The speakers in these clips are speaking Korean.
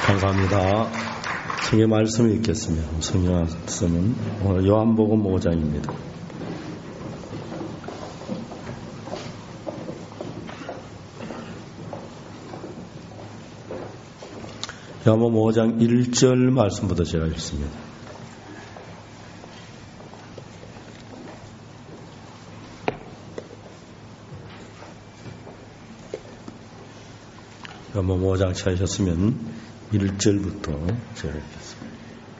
감사합니다. 성경 말씀을 읽겠습니다. 성경 말씀은 오늘 요한복음 5장입니다. 요한복음 5장 1절 말씀부터 제가 읽습니다. 요한복음 5장 찾으셨으면 1절부터 제가 읽겠습니다.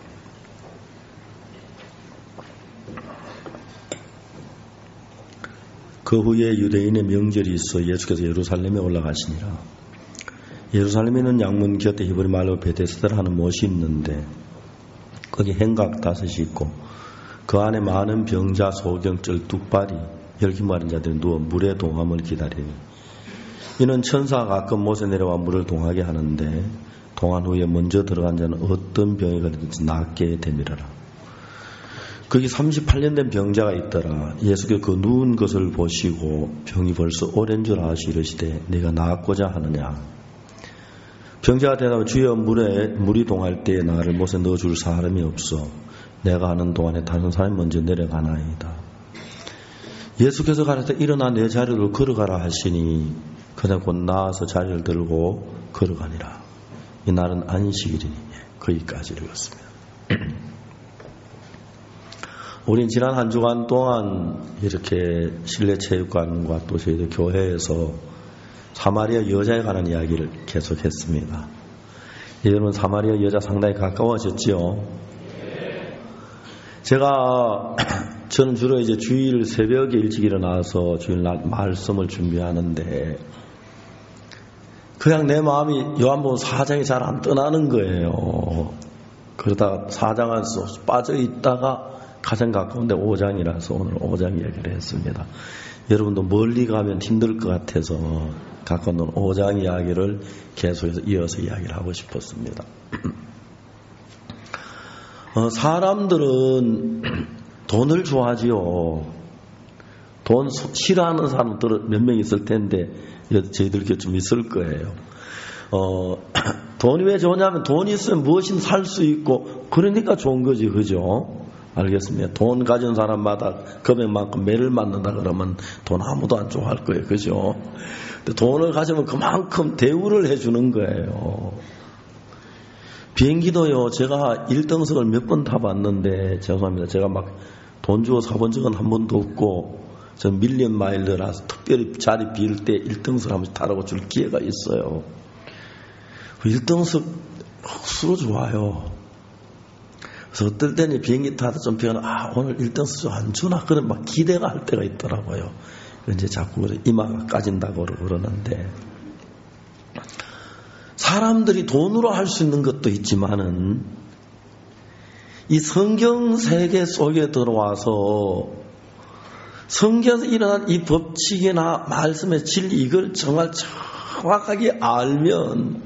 그 후에 유대인의 명절이 있어 예수께서 예루살렘에 올라가시니라. 예루살렘에는 양문 곁에 히브리 말로 베데스다라 하는 못이 있는데 거기 행각 5이 있고 그 안에 많은 병자, 소경절, 뚝발이 혈기 마른 자들이 누워 물의 동함을 기다리니 이는 천사가 가끔 못에 내려와 물을 동하게 하는데 동한 후에 먼저 들어간 자는 어떤 병이 걸리든지 낫게 되밀어라. 거기 38년 된 병자가 있더라. 예수께서 그 누운 것을 보시고 병이 벌써 오랜 줄 아시고 이르시되 네가 나았고자 하느냐. 병자가 대답하여 주여 물이 동할 때에 나를 못에 넣어줄 사람이 없어 내가 하는 동안에 다른 사람이 먼저 내려가나이다. 예수께서 가라사대 일어나 내 자리로 걸어가라 하시니 그냥 곧 나와서 자리를 들고 걸어가니라. 이 날은 안식일이니 거기까지 읽었습니다. 우린 지난 한 주간 동안 이렇게 실내체육관과 또 저희들 교회에서 사마리아 여자에 관한 이야기를 계속했습니다. 여러분 사마리아 여자 상당히 가까워졌지요. 저는 주로 이제 주일 새벽에 일찍 일어나서 주일날 말씀을 준비하는데 그냥 내 마음이 요한복음 4장이 잘 안 떠나는 거예요. 그러다가 4장 안에서 빠져있다가 가장 가까운데 5장이라서 오늘 5장 이야기를 했습니다. 여러분도 멀리 가면 힘들 것 같아서 가까운 5장 이야기를 계속해서 이어서 이야기를 하고 싶었습니다. 사람들은 돈을 좋아하지요. 돈 싫어하는 사람들은 몇 명 있을 텐데 저희들 좀 있을 거예요. 돈이 왜 좋냐면 돈이 있으면 무엇이든 살 수 있고 그러니까 좋은 거지, 그죠? 알겠습니다. 돈 가진 사람마다 금액만큼 매를 맞는다 그러면 돈 아무도 안 좋아할 거예요, 그죠? 근데 돈을 가지면 그만큼 대우를 해주는 거예요. 비행기도요, 제가 1등석을 몇 번 타봤는데 죄송합니다. 제가 막 돈 주고 사본 적은 한 번도 없고 전 밀리언 마일러라서 특별히 자리 비울 때 1등석 한번 타라고 줄 기회가 있어요. 1등석 억수로 좋아요. 그래서 어떨 때는 비행기 타다 좀 피하면 오늘 1등석 좀 안 주나 그런 막 기대가 할 때가 있더라고요. 이제 자꾸 이마가 까진다고 그러는데 사람들이 돈으로 할 수 있는 것도 있지만은 이 성경 세계 속에 들어와서 성경에서 일어난 이 법칙이나 말씀의 진리 이걸 정말 정확하게 알면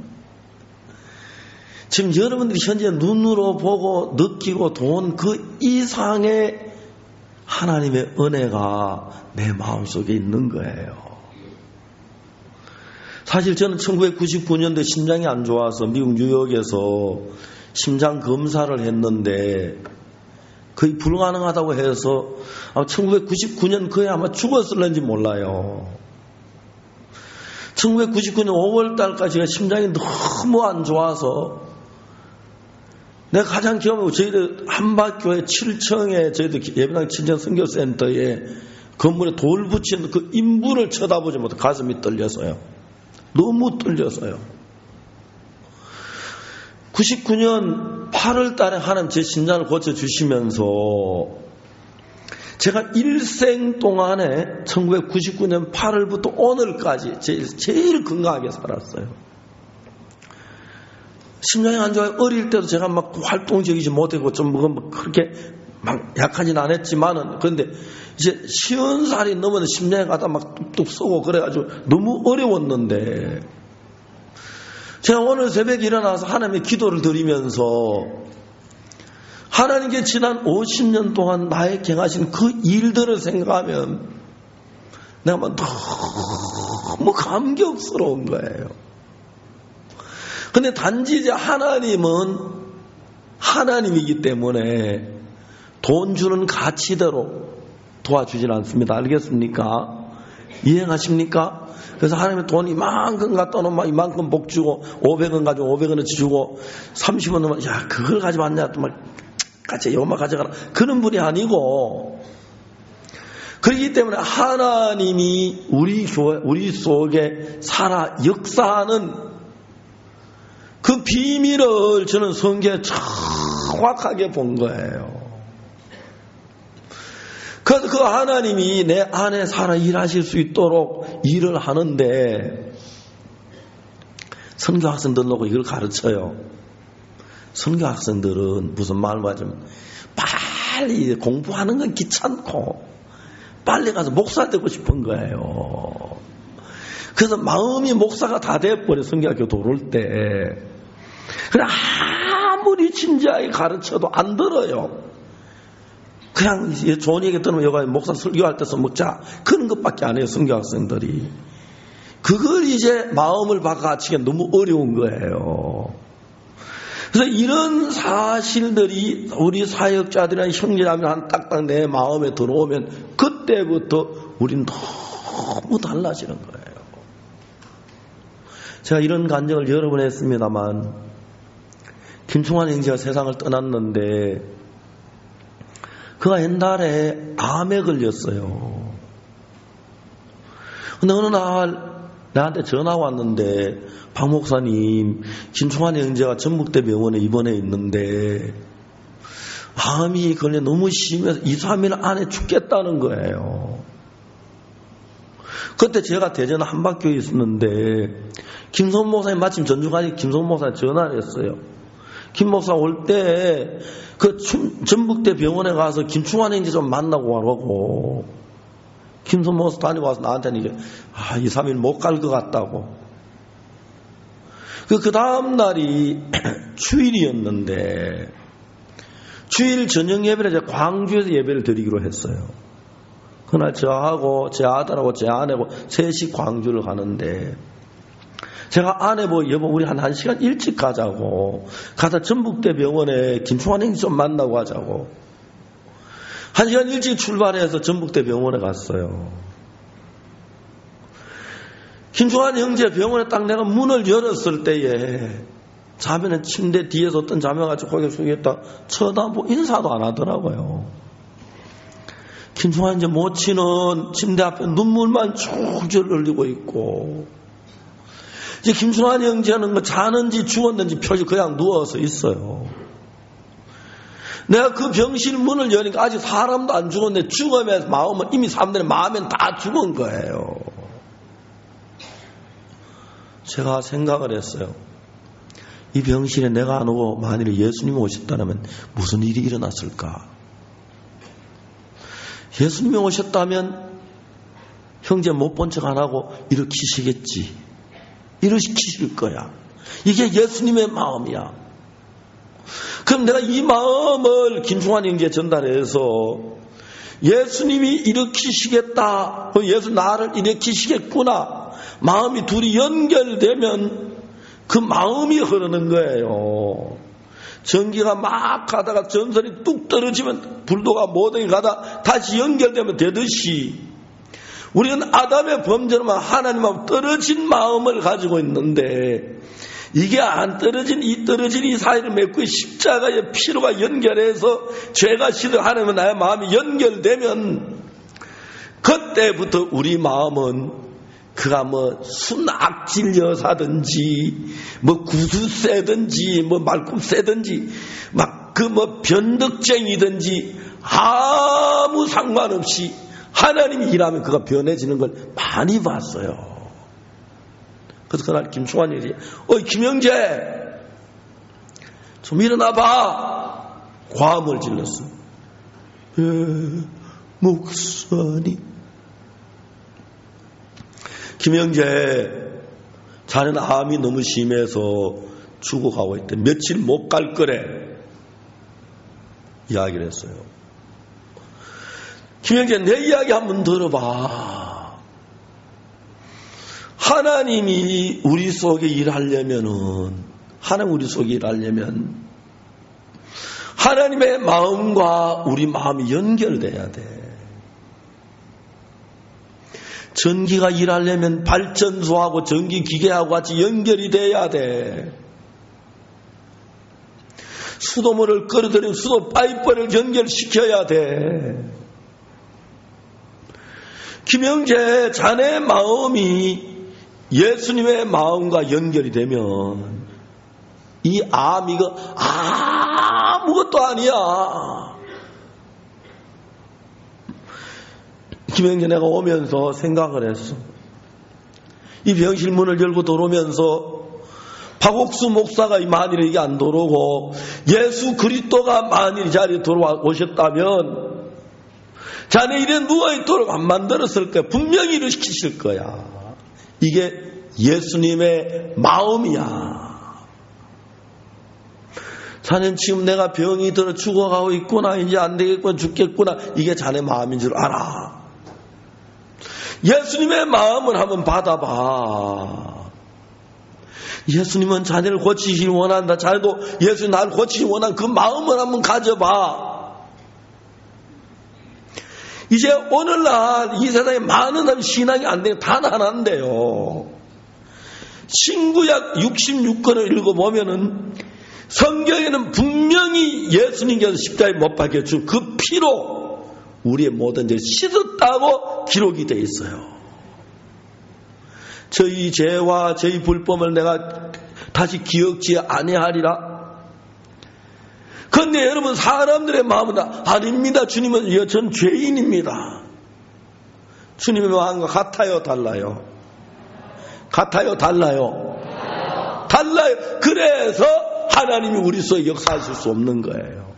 지금 여러분들이 현재 눈으로 보고 느끼고 돈 그 이상의 하나님의 은혜가 내 마음속에 있는 거예요. 사실 저는 1999년도에 심장이 안 좋아서 미국 뉴욕에서 심장 검사를 했는데 거의 불가능하다고 해서 1999년 거의 아마 죽었을는지 몰라요. 1999년 5월달까지 제가 심장이 너무 안 좋아서 내가 가장 기억하고 저희들 한밭교회 7층에 저희들 예배당 친정 선교센터에 건물에 돌 붙인 그 인부를 쳐다보지 못해 가슴이 떨려서요. 너무 떨려서요. 99년 8월 달에 하나님 제 심장을 고쳐주시면서 제가 일생 동안에 1999년 8월부터 오늘까지 제일 건강하게 살았어요. 심장이 안 좋아요. 어릴 때도 제가 막 활동적이지 못하고 좀 그렇게 막 약하진 않았지만은 그런데 이제 50살이 넘어서 심장에 가다 막 뚝뚝 쏘고 그래가지고 너무 어려웠는데 제가 오늘 새벽에 일어나서 하나님의 기도를 드리면서 하나님께 지난 50년 동안 나에게 행하신 그 일들을 생각하면 내가 막 너무 감격스러운 거예요. 근데 단지 이제 하나님은 하나님이기 때문에 돈 주는 가치대로 도와주질 않습니다. 알겠습니까? 이해하십니까? 그래서 하나님의 돈 이만큼 갖다 놓으면 이만큼 복 주고 500원 가지고 500원어치 주고 30원 넣으면 야 그걸 가지고 왔냐 또 막 같이 요만 가져가라 그런 분이 아니고 그렇기 때문에 하나님이 우리 속에 살아 역사하는 그 비밀을 저는 성경에 정확하게 본 거예요. 그래서 그 하나님이 내 안에 살아 일하실 수 있도록 일을 하는데 선교 학생들 놓고 이걸 가르쳐요. 선교 학생들은 무슨 말로 하자면 빨리 공부하는 건 귀찮고 빨리 가서 목사 되고 싶은 거예요. 그래서 마음이 목사가 다 돼버려. 선교학교 돌을 때. 그래 아무리 진지하게 가르쳐도 안 들어요. 그냥 좋은 얘기 들으면 여가 목사 설교할 때 써먹자 그런 것밖에 안 해요. 선교 학생들이. 그걸 이제 마음을 바꿔치기가 너무 어려운 거예요. 그래서 이런 사실들이 우리 사역자들이나 형제자매한 딱딱 내 마음에 들어오면 그때부터 우리는 너무 달라지는 거예요. 제가 이런 간증을 여러 번 했습니다만 김충환 형제가 세상을 떠났는데 그가 옛날에 암에 걸렸어요. 근데 어느 날 나한테 전화 왔는데 박 목사님 김충환 형제가 전북대 병원에 입원해 있는데 암이 걸려 너무 심해서 2, 3일 안에 죽겠다는 거예요. 그때 제가 대전 한박교에 있었는데 김성 목사님 마침 전주까지 김성 목사님 전화를 했어요. 김 목사 올 때 그 전북대 병원에 가서 김충환 형제 좀 만나고 가라고. 김성 목사 다니고 와서 나한테는 이제 2, 3일 못 갈 것 같다고. 그 다음 날이 주일이었는데 주일 저녁 예배를 이제 광주에서 예배를 드리기로 했어요. 그날 저하고 제 아들하고 제 아내하고 셋이 광주를 가는데 제가 아내 여보 우리 한 1시간 일찍 가자고 가서 전북대 병원에 김충환 형제 좀 만나고 하자고 1시간 일찍 출발해서 전북대 병원에 갔어요. 김충환 형제 병원에 딱 내가 문을 열었을 때에 자매는 침대 뒤에서 어떤 자매가 같이 고개 숙였다 쳐다보고 인사도 안 하더라고요. 김충환 형제 모친은 침대 앞에 눈물만 쭉쭉 흘리고 있고 이제 김충환 형제는 뭐 자는지 죽었는지 표시 그냥 누워서 있어요. 내가 그 병실 문을 여니까 아직 사람도 안 죽었는데 죽음의 마음은 이미 사람들의 마음엔 다 죽은 거예요. 제가 생각을 했어요. 이 병실에 내가 안 오고 만일에 예수님이 오셨다면 무슨 일이 일어났을까? 예수님이 오셨다면 형제 못 본 척 안 하고 일으키시겠지. 일으키실 거야. 이게 예수님의 마음이야. 그럼 내가 이 마음을 김충환 형제에 전달해서 예수님이 일으키시겠다. 예수 나를 일으키시겠구나. 마음이 둘이 연결되면 그 마음이 흐르는 거예요. 전기가 막 가다가 전선이 뚝 떨어지면 불도가 모든 게 가다 다시 연결되면 되듯이 우리는 아담의 범죄로만 하나님하고 떨어진 마음을 가지고 있는데 이게 안 떨어진 이 사이를 맺고 십자가의 피로가 연결해서 죄가 싫어 하나님은 나의 마음이 연결되면 그때부터 우리 마음은 그가 순악질 여사든지 구수새든지 말꿈새든지 변덕쟁이든지 아무 상관없이 하나님이 일하면 그가 변해지는 걸 많이 봤어요. 그래서 그날 김충환이 어이 김형제 좀 일어나봐. 과음을 질렀어. 목사님. 김형제 자네는 암이 너무 심해서 죽어가고 있대. 며칠 못 갈 거래. 이야기를 했어요. 김형제 내 이야기 한번 들어봐. 하나님이 우리 속에 일하려면은 하나님 우리 속에 일하려면 하나님의 마음과 우리 마음이 연결돼야 돼. 전기가 일하려면 발전소하고 전기기계하고 같이 연결이 돼야 돼. 수돗물을 끌어들이는 수도 파이프를 연결시켜야 돼. 김영재 자네 마음이 예수님의 마음과 연결이 되면 이 암 이거 아무것도 아니야. 김영재 내가 오면서 생각을 했어. 이 병실 문을 열고 들어오면서 박옥수 목사가 만일 이게 안 들어오고 예수 그리스도가 만일 이 자리에 들어오셨다면 자네 이래 누워있도록 안 만들었을 거야. 분명히 일으키실 거야. 이게 예수님의 마음이야. 자네는 지금 내가 병이 들어 죽어가고 있구나, 이제 안 되겠구나, 죽겠구나, 이게 자네 마음인 줄 알아. 예수님의 마음을 한번 받아봐. 예수님은 자네를 고치시길 원한다. 자네도 예수님 나를 고치시길 원한다. 그 마음을 한번 가져봐. 이제 오늘날 이 세상에 많은 사람이 신앙이 안 되는 단 하나인데요. 신구약 66권을 읽어보면은 성경에는 분명히 예수님께서 십자가에 못 박혀준 그 피로 우리의 모든 죄를 씻었다고 기록이 되어 있어요. 저희 죄와 저희 불법을 내가 다시 기억지 아니하리라. 그런데 여러분 사람들의 마음은 아닙니다. 주님은 전 죄인입니다. 주님의 마음과 같아요, 달라요? 같아요, 달라요? 달라요. 그래서 하나님이 우리 속에 역사하실 수 없는 거예요.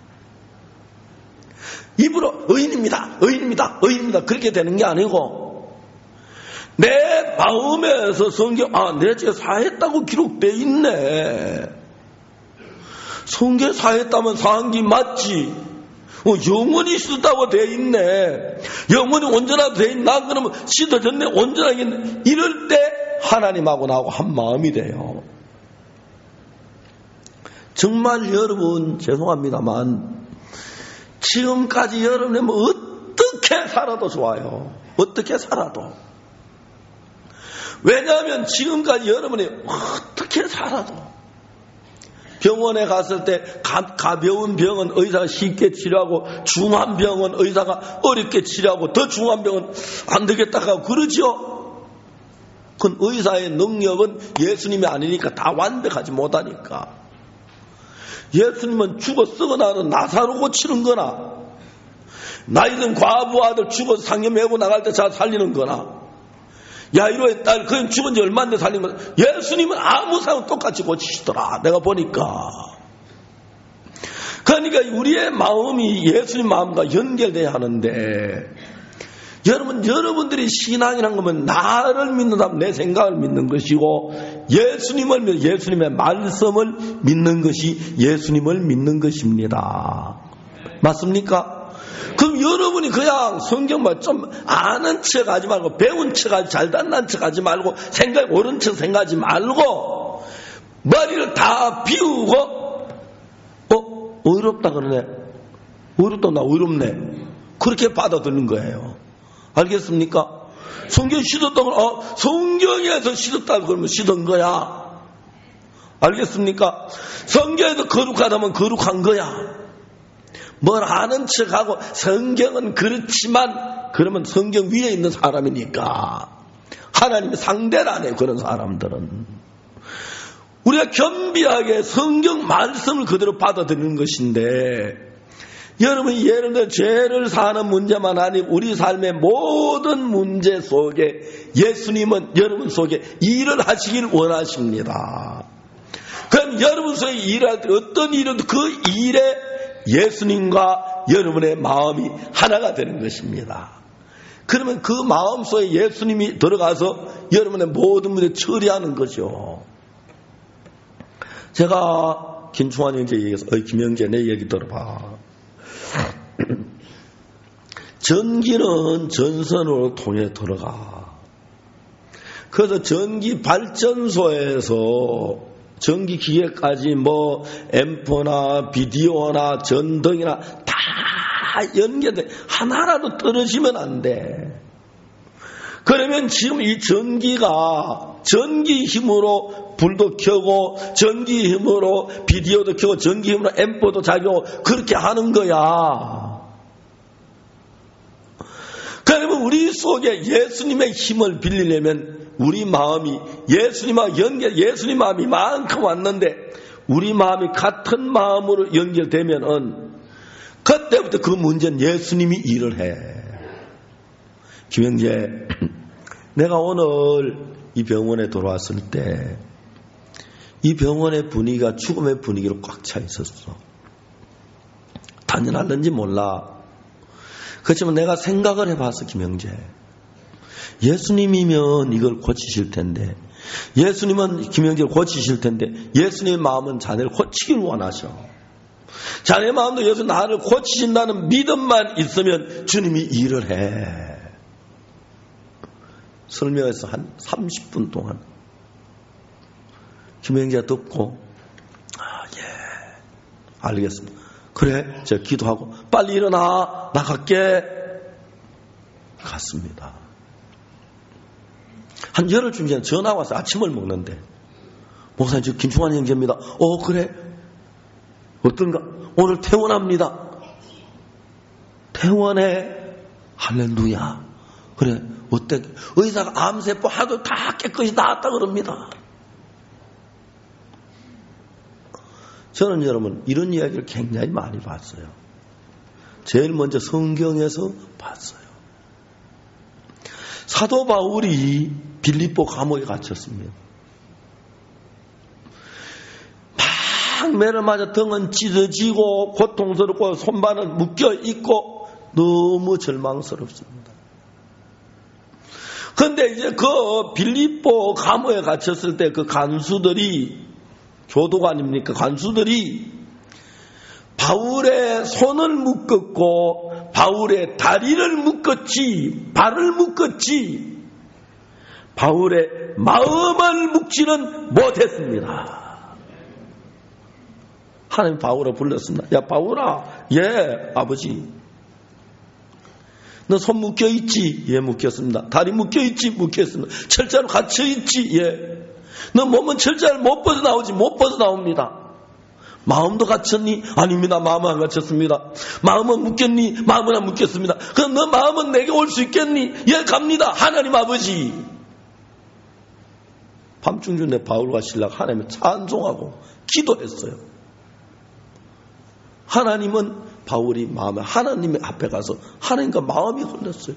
입으로 의인입니다, 의인입니다, 의인입니다 그렇게 되는 게 아니고 내 마음에서 성경 내 죄 사했다고 기록되어 있네. 성경 사했다면 사한 게 맞지. 영원히 씻었다고 되어 있네. 영원히 온전하게 되어 있나? 그러면 씻어졌네, 온전하게 있네. 이럴 때 하나님하고 나하고 한 마음이 돼요. 정말 여러분 죄송합니다만 지금까지 여러분이 뭐 어떻게 살아도 좋아요. 어떻게 살아도. 왜냐하면 지금까지 여러분이 어떻게 살아도 병원에 갔을 때 가벼운 병은 의사가 쉽게 치료하고 중한 병은 의사가 어렵게 치료하고 더 중한 병은 안 되겠다 하고 그러죠. 그건 의사의 능력은 예수님이 아니니까 다 완벽하지 못하니까. 예수님은 죽어 썩어나는 나사로 고치는 거나 나이든 과부 아들 죽어서 상여 메고 나갈 때 잘 살리는 거나 야이로의 딸 그냥 죽은 지 얼마 안 돼 살린 거나 예수님은 아무 사람 똑같이 고치시더라. 내가 보니까. 그러니까 우리의 마음이 예수님 마음과 연결돼야 하는데 여러분들이 신앙이란 거면 나를 믿는다, 내 생각을 믿는 것이고 예수님을 믿는, 예수님의 말씀을 믿는 것이 예수님을 믿는 것입니다. 맞습니까? 그럼 여러분이 그냥 성경만 좀 아는 척 하지 말고 배운 척 하지, 잘 단난 척 하지 말고 생각 옳은 척 생각하지 말고 머리를 다 비우고 어이롭다 그러네. 어이롭다, 나 어이롭네. 그렇게 받아들이는 거예요. 알겠습니까? 성경 씻었다고 성경에서 씻었다고 그러면 씻은 거야. 알겠습니까? 성경에서 거룩하다면 거룩한 거야. 뭘 아는 척하고 성경은 그렇지만 그러면 성경 위에 있는 사람이니까 하나님이 상대를 안 해요. 그런 사람들은. 우리가 겸비하게 성경 말씀을 그대로 받아들이는 것인데 여러분이 예를 들어 죄를 사는 문제만 아니고 우리 삶의 모든 문제 속에 예수님은 여러분 속에 일을 하시길 원하십니다. 그럼 여러분 속에 일할 때 어떤 일이든 그 일에 예수님과 여러분의 마음이 하나가 되는 것입니다. 그러면 그 마음 속에 예수님이 들어가서 여러분의 모든 문제 처리하는 거죠. 제가 김충환 형제 얘기해서 김영재 내 얘기 들어봐. 전기는 전선으로 통해 들어가. 그래서 전기 발전소에서 전기기계까지 뭐 앰프나 비디오나 전등이나 다 연결돼. 하나라도 떨어지면 안 돼. 그러면 지금 이 전기가 전기 힘으로 불도 켜고 전기 힘으로 비디오도 켜고 전기 힘으로 앰프도 작용하고 그렇게 하는 거야. 그러면 우리 속에 예수님의 힘을 빌리려면 우리 마음이 예수님하고 예수님 마음이 이만큼 왔는데 우리 마음이 같은 마음으로 연결되면은 그때부터 그 문제는 예수님이 일을 해. 김영재, 내가 오늘 이 병원에 돌아왔을 때 이 병원의 분위기가 죽음의 분위기로 꽉 차 있었어. 당연할는지 몰라. 그렇지만 내가 생각을 해봤어, 김영재. 예수님이면 이걸 고치실 텐데, 예수님은 김영재를 고치실 텐데, 예수님의 마음은 자네를 고치길 원하셔. 자네 마음도 예수 나를 고치신다는 믿음만 있으면 주님이 일을 해. 설명해서 한 30분 동안 김영재가 듣고 예, 알겠습니다. 그래, 제가 기도하고 빨리 일어나, 나갈게. 갔습니다. 한 열흘쯤 전에 전화 와서 아침을 먹는데 목사님, 저 김충환 형제입니다. 그래? 어떤가? 오늘 퇴원합니다. 퇴원해. 할렐루야. 그래, 어때? 의사가 암세포 하도 다 깨끗이 나았다 그럽니다. 저는 여러분 이런 이야기를 굉장히 많이 봤어요. 제일 먼저 성경에서 봤어요. 사도 바울이 빌립보 감옥에 갇혔습니다. 막 매를 맞아 등은 찢어지고 고통스럽고 손발은 묶여 있고 너무 절망스럽습니다. 그런데 이제 그 빌립보 감옥에 갇혔을 때 그 간수들이, 교도가 아닙니까? 간수들이 바울의 손을 묶었고 바울의 다리를 묶었지, 발을 묶었지, 바울의 마음을 묶지는 못했습니다. 하나님 바울을 불렀습니다. 야, 바울아. 예, 아버지. 너 손 묶여있지? 예, 묶였습니다. 다리 묶여있지? 묶였습니다. 철자로 갇혀있지? 예. 너 몸은 철자를 못 벗어나오지? 못 벗어나옵니다. 마음도 갇혔니? 아닙니다. 마음은 안 갇혔습니다. 마음은 묶였니? 마음은 안 묶였습니다. 그럼 너 마음은 내게 올 수 있겠니? 예, 갑니다. 하나님 아버지. 밤중전에 바울과 신라가 하나님을 찬송하고 기도했어요. 하나님은 바울이 마음에 하나님의 앞에 가서 하나님과 마음이 흘렀어요.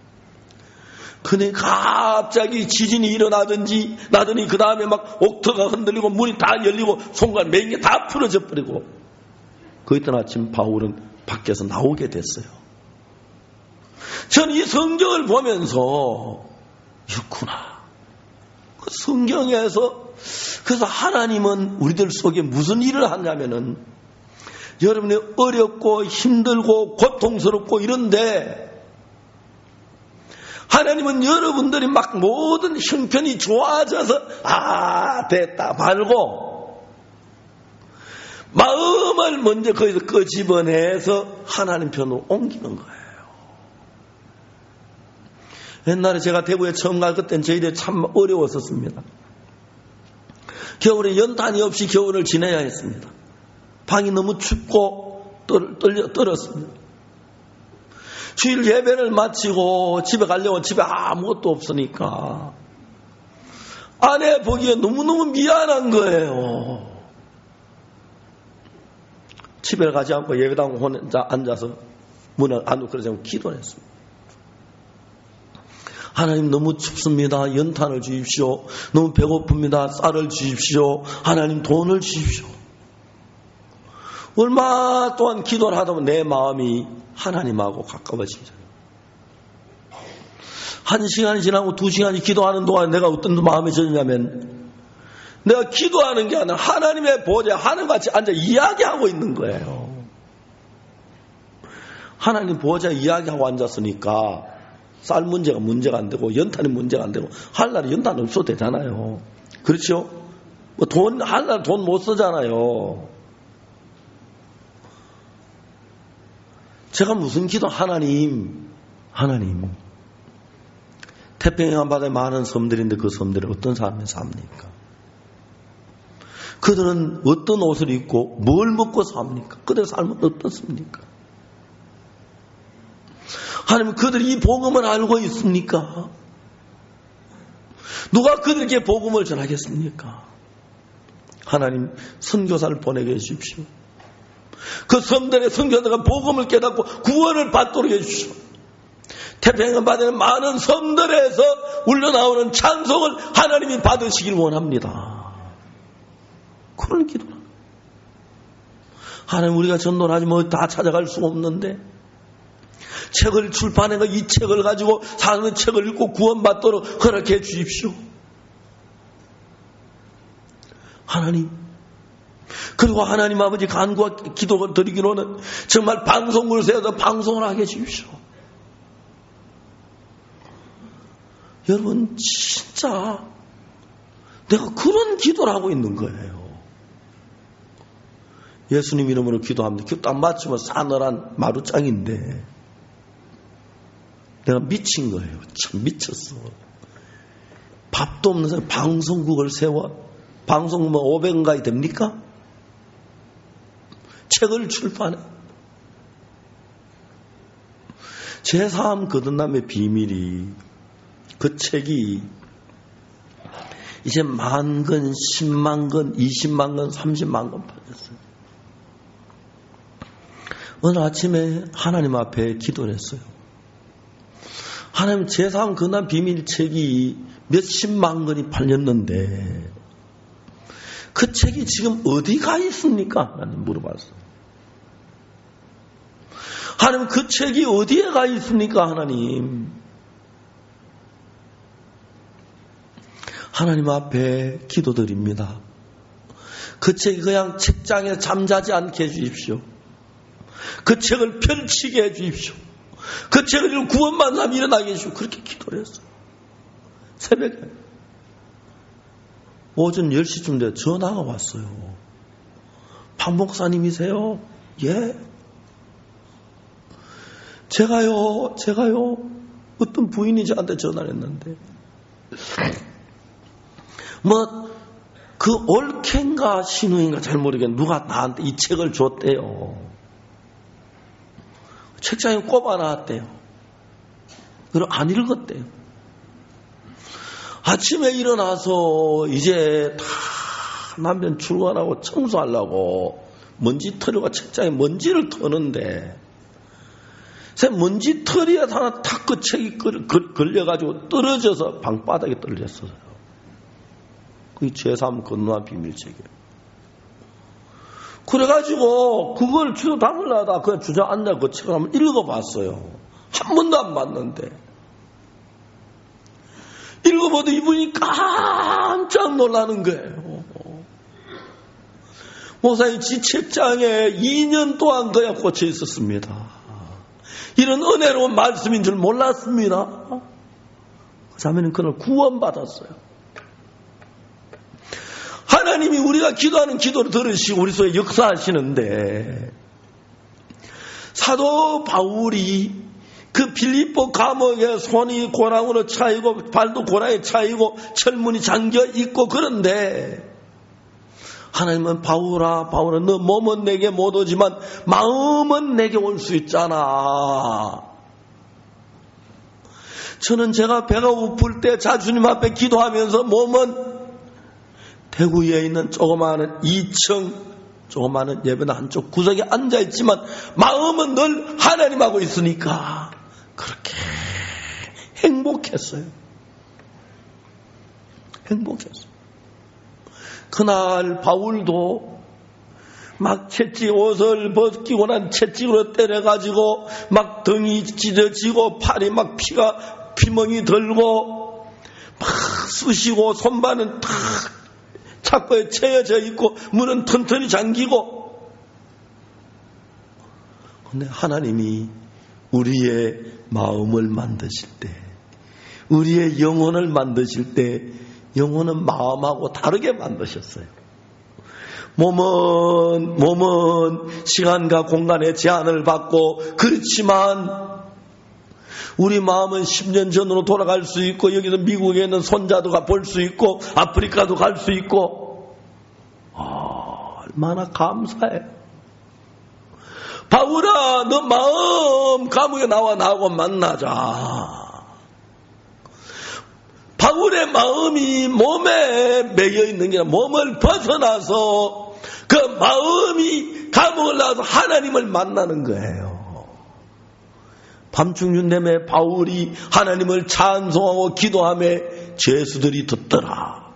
근데 갑자기 지진이 일어나더니 그 다음에 막 옥터가 흔들리고 문이 다 열리고 손과 맹이 다 풀어져 버리고 그 이튿 아침 바울은 밖에서 나오게 됐어요. 저는 이 성경을 보면서 이렇구나. 그 성경에서 그래서 하나님은 우리들 속에 무슨 일을 하냐면은 여러분이 어렵고 힘들고 고통스럽고 이런데 하나님은 여러분들이 막 모든 형편이 좋아져서 됐다 말고 마음을 먼저 거기서 끄집어내서 하나님 편으로 옮기는 거예요. 옛날에 제가 대구에 처음 갈 그때는 저희들이 참 어려웠었습니다. 겨울에 연탄이 없이 겨울을 지내야 했습니다. 방이 너무 춥고 떨었습니다. 주일 예배를 마치고 집에 가려고 집에 아무것도 없으니까 아내 보기에 너무너무 미안한 거예요. 집에 가지 않고 예배당 혼자 앉아서 문을 안으로 그러자고 기도를 했습니다. 하나님 너무 춥습니다. 연탄을 주십시오. 너무 배고픕니다. 쌀을 주십시오. 하나님 돈을 주십시오. 얼마 동안 기도를 하다 보면 내 마음이 하나님하고 가까워지죠. 1시간이 지나고 2시간이 기도하는 동안 내가 어떤 마음이 들냐면 내가 기도하는 게 아니라 하나님의 보좌에 하나님같이 앉아 이야기하고 있는 거예요. 하나님 보좌에 이야기하고 앉았으니까 쌀 문제가 안 되고 연탄이 문제가 안 되고 할 날에 연탄 없어도 되잖아요. 그렇죠? 하늘날 돈 못 쓰잖아요. 제가 무슨 기도, 하나님, 태평양 바다에 많은 섬들인데 그 섬들에 어떤 사람이 삽니까? 그들은 어떤 옷을 입고 뭘 먹고 삽니까? 그들의 삶은 어떻습니까? 하나님, 그들이 이 복음을 알고 있습니까? 누가 그들에게 복음을 전하겠습니까? 하나님, 선교사를 보내게 해주십시오. 그 섬들의 선교사가 복음을 깨닫고 구원을 받도록 해주십시오. 태평양 바다의 많은 섬들에서 울려나오는 찬송을 하나님이 받으시길 원합니다. 그런 기도는 하나님, 우리가 전도를 하지 다 찾아갈 수가 없는데 책을 출판해서 이 책을 가지고 사람의 책을 읽고 구원받도록 허락해 주십시오. 하나님, 그리고 하나님 아버지 간구와 기도를 드리기로는 정말 방송국을 세워서 방송을 하게 해주십시오. 여러분, 진짜 내가 그런 기도를 하고 있는 거예요. 예수님 이름으로 기도합니다. 기도 딱 맞추면 싸늘한 마루짱인데 내가 미친 거예요. 참 미쳤어. 밥도 없는 사람 방송국을 세워. 방송국만 500원가이 됩니까? 책을 출판해. 제3 거듭남의 비밀이, 그 책이 이제 10,000권, 100,000권, 200,000권, 300,000권 팔렸어요. 오늘 아침에 하나님 앞에 기도를 했어요. 하나님, 제3 거듭남 비밀 책이 몇십만 권이 팔렸는데 그 책이 지금 어디가 있습니까? 하나님 물어봤어요. 하나님, 그 책이 어디에 가 있습니까? 하나님. 하나님 앞에 기도드립니다. 그 책이 그냥 책장에 잠자지 않게 해주십시오. 그 책을 펼치게 해주십시오. 그 책을 읽고 구원받는 사람이 일어나게 해주십시오. 그렇게 기도를 했어요. 새벽에 오전 10시쯤 돼 전화가 왔어요. 박 목사님이세요? 예. 제가요. 어떤 부인이 저한테 전화를 했는데 그 올케인가 신우인가 잘 모르겠는데 누가 나한테 이 책을 줬대요. 책장에 꼽아놨대요. 그리고 안 읽었대요. 아침에 일어나서 이제 다 남편 출근하고 청소하려고 먼지 털이가 책장에 먼지를 터는데 먼지털이에 하나 탁 그 책이 걸려가지고 떨어져서 방바닥에 떨어졌어요. 그게 제3 거듭남 비밀책이에요. 그래가지고 그걸 주워 담으려다 그냥 주저앉아 그 책을 한번 읽어봤어요. 한 번도 안 봤는데 읽어보도 이분이 깜짝 놀라는 거예요. 목사님, 지 책장에 2년 동안 그냥 꽂혀 있었습니다. 이런 은혜로운 말씀인 줄 몰랐습니다. 자매는 그날 구원받았어요. 하나님이 우리가 기도하는 기도를 들으시고 우리 속에 역사하시는데, 사도 바울이 그 빌립보 감옥에 손이 고랑으로 차이고 발도 고랑에 차이고 철문이 잠겨 있고 그런데 하나님은 바울아 너 몸은 내게 못 오지만 마음은 내게 올 수 있잖아. 저는 제가 배가 고플 때 자주님 앞에 기도하면서 몸은 대구에 있는 조그마한 2층 조그마한 예배당 한쪽 구석에 앉아있지만 마음은 늘 하나님하고 있으니까 그렇게 행복했어요. 그날 바울도 막 채찍 옷을 벗기고 난 채찍으로 때려가지고 막 등이 찢어지고 팔이 막 피멍이 들고 막 쑤시고 손발은 탁 착고에 채여져 있고 문은 튼튼히 잠기고. 그런데 하나님이 우리의 마음을 만드실 때, 우리의 영혼을 만드실 때 영혼은 마음하고 다르게 만드셨어요. 몸은 시간과 공간의 제한을 받고, 그렇지만 우리 마음은 10년 전으로 돌아갈 수 있고, 여기서 미국에 있는 손자도 볼 수 있고, 아프리카도 갈 수 있고, 얼마나 감사해. 바울아, 너 마음 감옥에 나와 나하고 만나자. 바울의 마음이 몸에 매여 있는 게 아니라 몸을 벗어나서 그 마음이 감옥을 나와서 하나님을 만나는 거예요. 밤중년 내내 바울이 하나님을 찬송하고 기도하며 죄수들이 듣더라.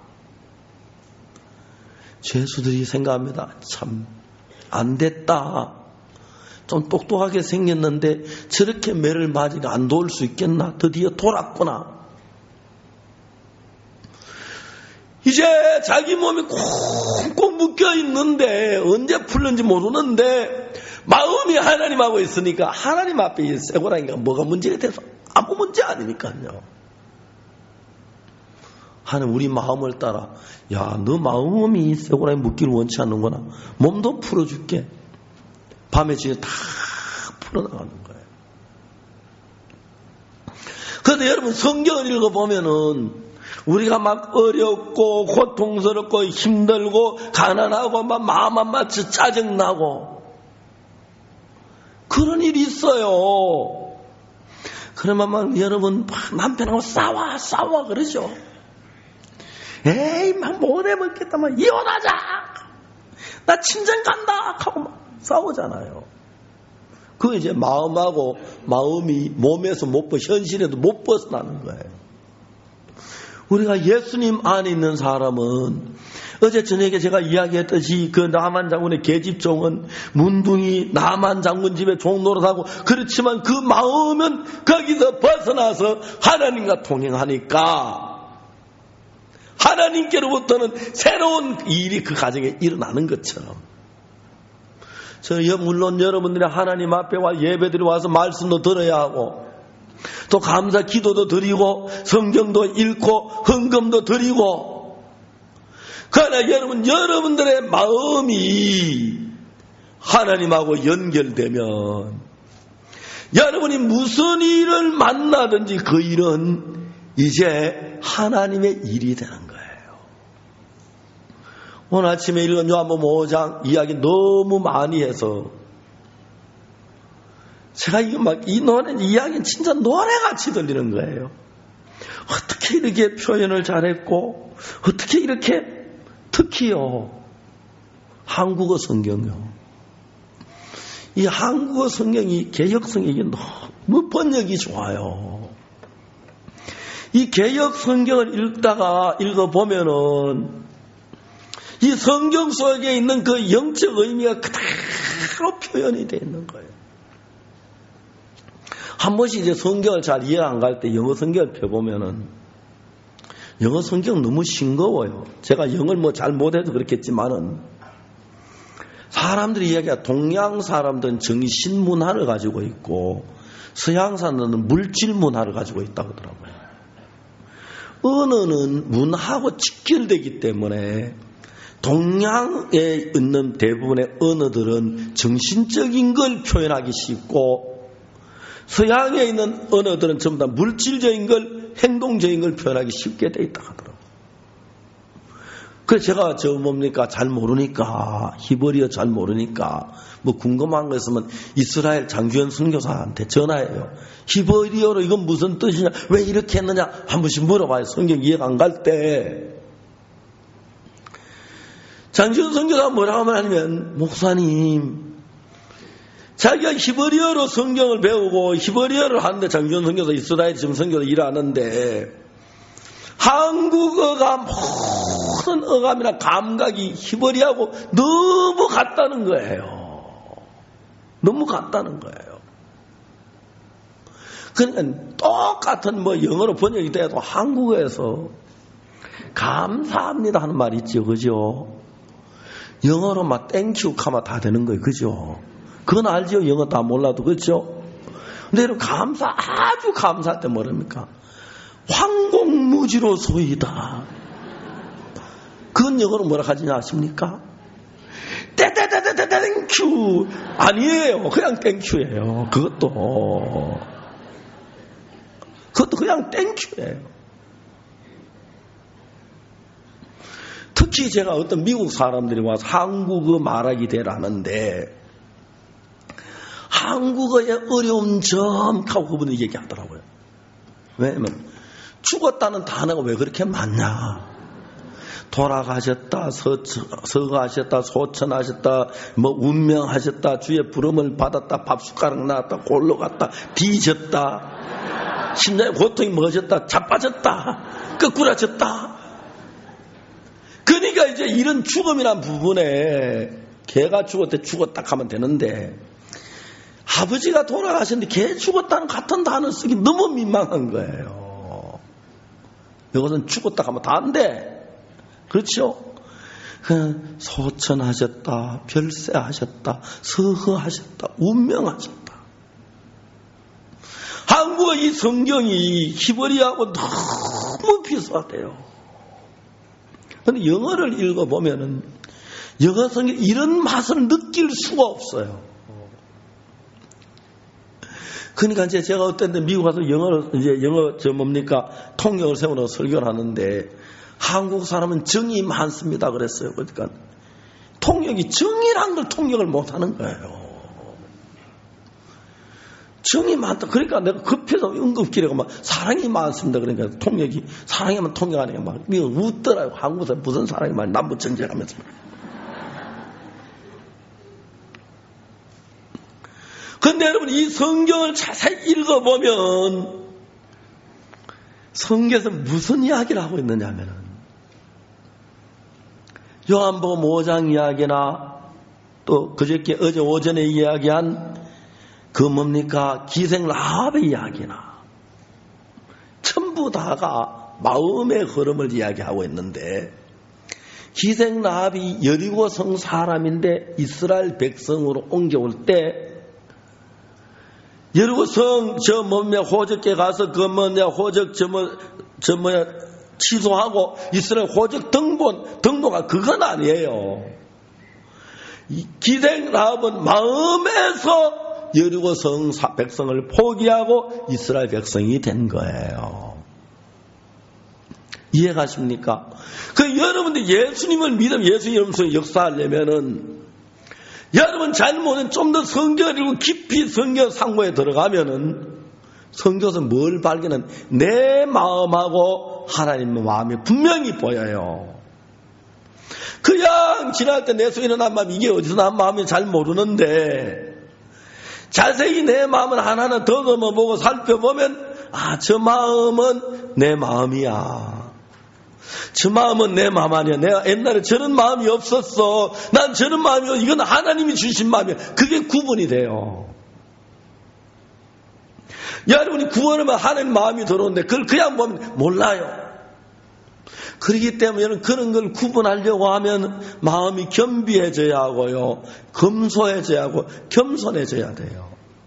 죄수들이 생각합니다. 참 안 됐다. 좀 똑똑하게 생겼는데 저렇게 매를 맞으니까 안 도울 수 있겠나? 드디어 돌았구나. 이제 자기 몸이 꽁꽁 묶여 있는데 언제 풀는지 모르는데 마음이 하나님하고 있으니까 하나님 앞에 세고라니까 뭐가 문제가 돼서 아무 문제 아니니까요. 하나님 우리 마음을 따라, 야, 너 마음이 세고라에 묶기를 원치 않는구나. 몸도 풀어줄게. 밤에 지금 다 풀어나가는 거예요. 그런데 여러분 성경을 읽어보면은 우리가 막 어렵고 고통스럽고 힘들고 가난하고 막 마음 안 맞춰 짜증나고 그런 일이 있어요. 그러면 막 여러분 남편하고 싸워 그러죠. 에이 막 못해 먹겠다 막 이혼하자. 나 친정 간다 하고 막 싸우잖아요. 그 이제 마음이 몸에서 현실에도 못 벗어나는 거예요. 우리가 예수님 안에 있는 사람은 어제 저녁에 제가 이야기했듯이 그 나만 장군의 계집종은 문둥이 나만 장군 집에 종 노릇하고, 그렇지만 그 마음은 거기서 벗어나서 하나님과 통행하니까 하나님께로부터는 새로운 일이 그 가정에 일어나는 것처럼, 물론 여러분들이 하나님 앞에 와 예배드리러 와서 말씀도 들어야 하고 또 감사 기도도 드리고 성경도 읽고 헌금도 드리고, 그러나 여러분들의 마음이 하나님하고 연결되면 여러분이 무슨 일을 만나든지 그 일은 이제 하나님의 일이 되는 거예요. 오늘 아침에 읽은 요한복음 5장 이야기 너무 많이 해서 제가 이 이야기는 진짜 노래같이 들리는 거예요. 어떻게 이렇게 표현을 잘했고, 어떻게 이렇게, 특히요, 한국어 성경요. 이 한국어 성경이, 개역 성경이 너무 번역이 좋아요. 이 개역 성경을 읽어보면은, 이 성경 속에 있는 그 영적 의미가 그대로 표현이 되어 있는 거예요. 한 번씩 이제 성경을 잘 이해 안 갈 때 영어 성경을 펴보면은 영어 성경 너무 싱거워요. 제가 영어를 잘 못해도 그렇겠지만은 사람들이 이야기가 동양 사람들은 정신 문화를 가지고 있고 서양 사람들은 물질 문화를 가지고 있다고 하더라고요. 언어는 문화하고 직결되기 때문에 동양에 있는 대부분의 언어들은 정신적인 걸 표현하기 쉽고 서양에 있는 언어들은 전부 다 물질적인 걸, 행동적인 걸 표현하기 쉽게 돼 있다 하더라고요. 그래서 제가 잘 모르니까, 히브리어 잘 모르니까, 궁금한 거 있으면 이스라엘 장주현 선교사한테 전화해요. 히브리어로 이건 무슨 뜻이냐, 왜 이렇게 했느냐, 한 번씩 물어봐요. 성경 이해가 안 갈 때. 장주현 선교사가 뭐라고 하냐면, 목사님, 자기가 히브리어로 성경을 배우고 히브리어를 하는데, 장주현 선교사 이스라엘 지금 선교사 일하는데 한국어가 모든 어감이나 감각이 히브리하고 너무 같다는 거예요. 너무 같다는 거예요. 그러니까 똑같은 영어로 번역이 돼도 한국어에서 감사합니다 하는 말이 있죠. 그죠? 영어로 막 땡큐 하면 다 되는 거예요. 그죠? 그건 알죠. 영어 다 몰라도. 그렇죠? 근데 여러분 아주 감사할 때 뭐랍니까? 황공무지로 소이다. 그건 영어로 뭐라 하지 아십니까? 땡큐 아니에요. 그냥 땡큐예요. 그것도 그냥 땡큐예요. 특히 제가 어떤 미국 사람들이 와서 한국어 말하기 대라는데 한국어의 어려운 점 하고 그분이 얘기하더라고요. 왜냐면 죽었다는 단어가 왜 그렇게 많냐. 돌아가셨다, 서가하셨다, 소천하셨다, 뭐 운명하셨다, 주의 부름을 받았다, 밥숟가락 나왔다, 골로 갔다, 뒤졌다, 심장에 고통이 멎었다, 자빠졌다, 거꾸라졌다. 그러니까 이제 이런 죽음이란 부분에 개가 죽었대 죽었다 하면 되는데 아버지가 돌아가셨는데 개 죽었다는 같은 단어 쓰기 너무 민망한 거예요. 이것은 죽었다 하면 다 안 돼. 그렇죠? 소천하셨다, 별세하셨다, 서허하셨다, 운명하셨다. 한국어 이 성경이 히브리어하고 너무 비슷하대요. 그런데 영어를 읽어보면은 영어 성경 이런 맛을 느낄 수가 없어요. 그러니까 이제 제가 어떤 때 미국 가서 영어 통역을 세우는 설교를 하는데 한국 사람은 정이 많습니다 그랬어요. 그러니까 통역이 정이란 걸 통역을 못 하는 거예요. 정이 많다. 그러니까 내가 급해서 응급기례가 막 사랑이 많습니다. 그러니까 통역이 사랑이면 통역하는 게 막 웃더라고요. 한국 사람 무슨 사랑이 많이 남북 전쟁하면서. 그런데 여러분 이 성경을 자세히 읽어보면 성경에서 무슨 이야기를 하고 있느냐 하면은 요한복음 5장 이야기나 또 그저께 어제 오전에 이야기한 그 뭡니까 기생 라합의 이야기나 전부 다가 마음의 흐름을 이야기하고 있는데 기생 라합이 여리고 성 사람인데 이스라엘 백성으로 옮겨올 때 여리고 성 호적에 가서 호적 취소하고 이스라엘 호적 등본가 그건 아니에요. 기생 라합은 마음에서 여리고 성 백성을 포기하고 이스라엘 백성이 된 거예요. 이해가십니까? 여러분들 예수님을 믿으면 예수님 속에 역사하려면은 여러분 잘못은 좀 더 성경을 읽고 깊이 성경 상고에 들어가면은 성경에서 뭘 발견은 내 마음하고 하나님의 마음이 분명히 보여요. 그냥 지날 때 내 속에 난 마음 이게 어디서 난 마음이 잘 모르는데 자세히 내 마음을 하나하나 더듬어보고 살펴보면 저 마음은 내 마음이야. 저 마음은 내 마음 아니야. 내가 옛날에 저런 마음이 없었어. 난 저런 마음이요. 이건 하나님이 주신 마음이야. 그게 구분이 돼요. 여러분이 구원하면 하나님 마음이 들어오는데 그걸 그냥 보면 몰라요. 그렇기 때문에 여러분 그런 걸 구분하려고 하면 마음이 겸비해져야 하고요. 검소해져야 하고 겸손해져야 돼요.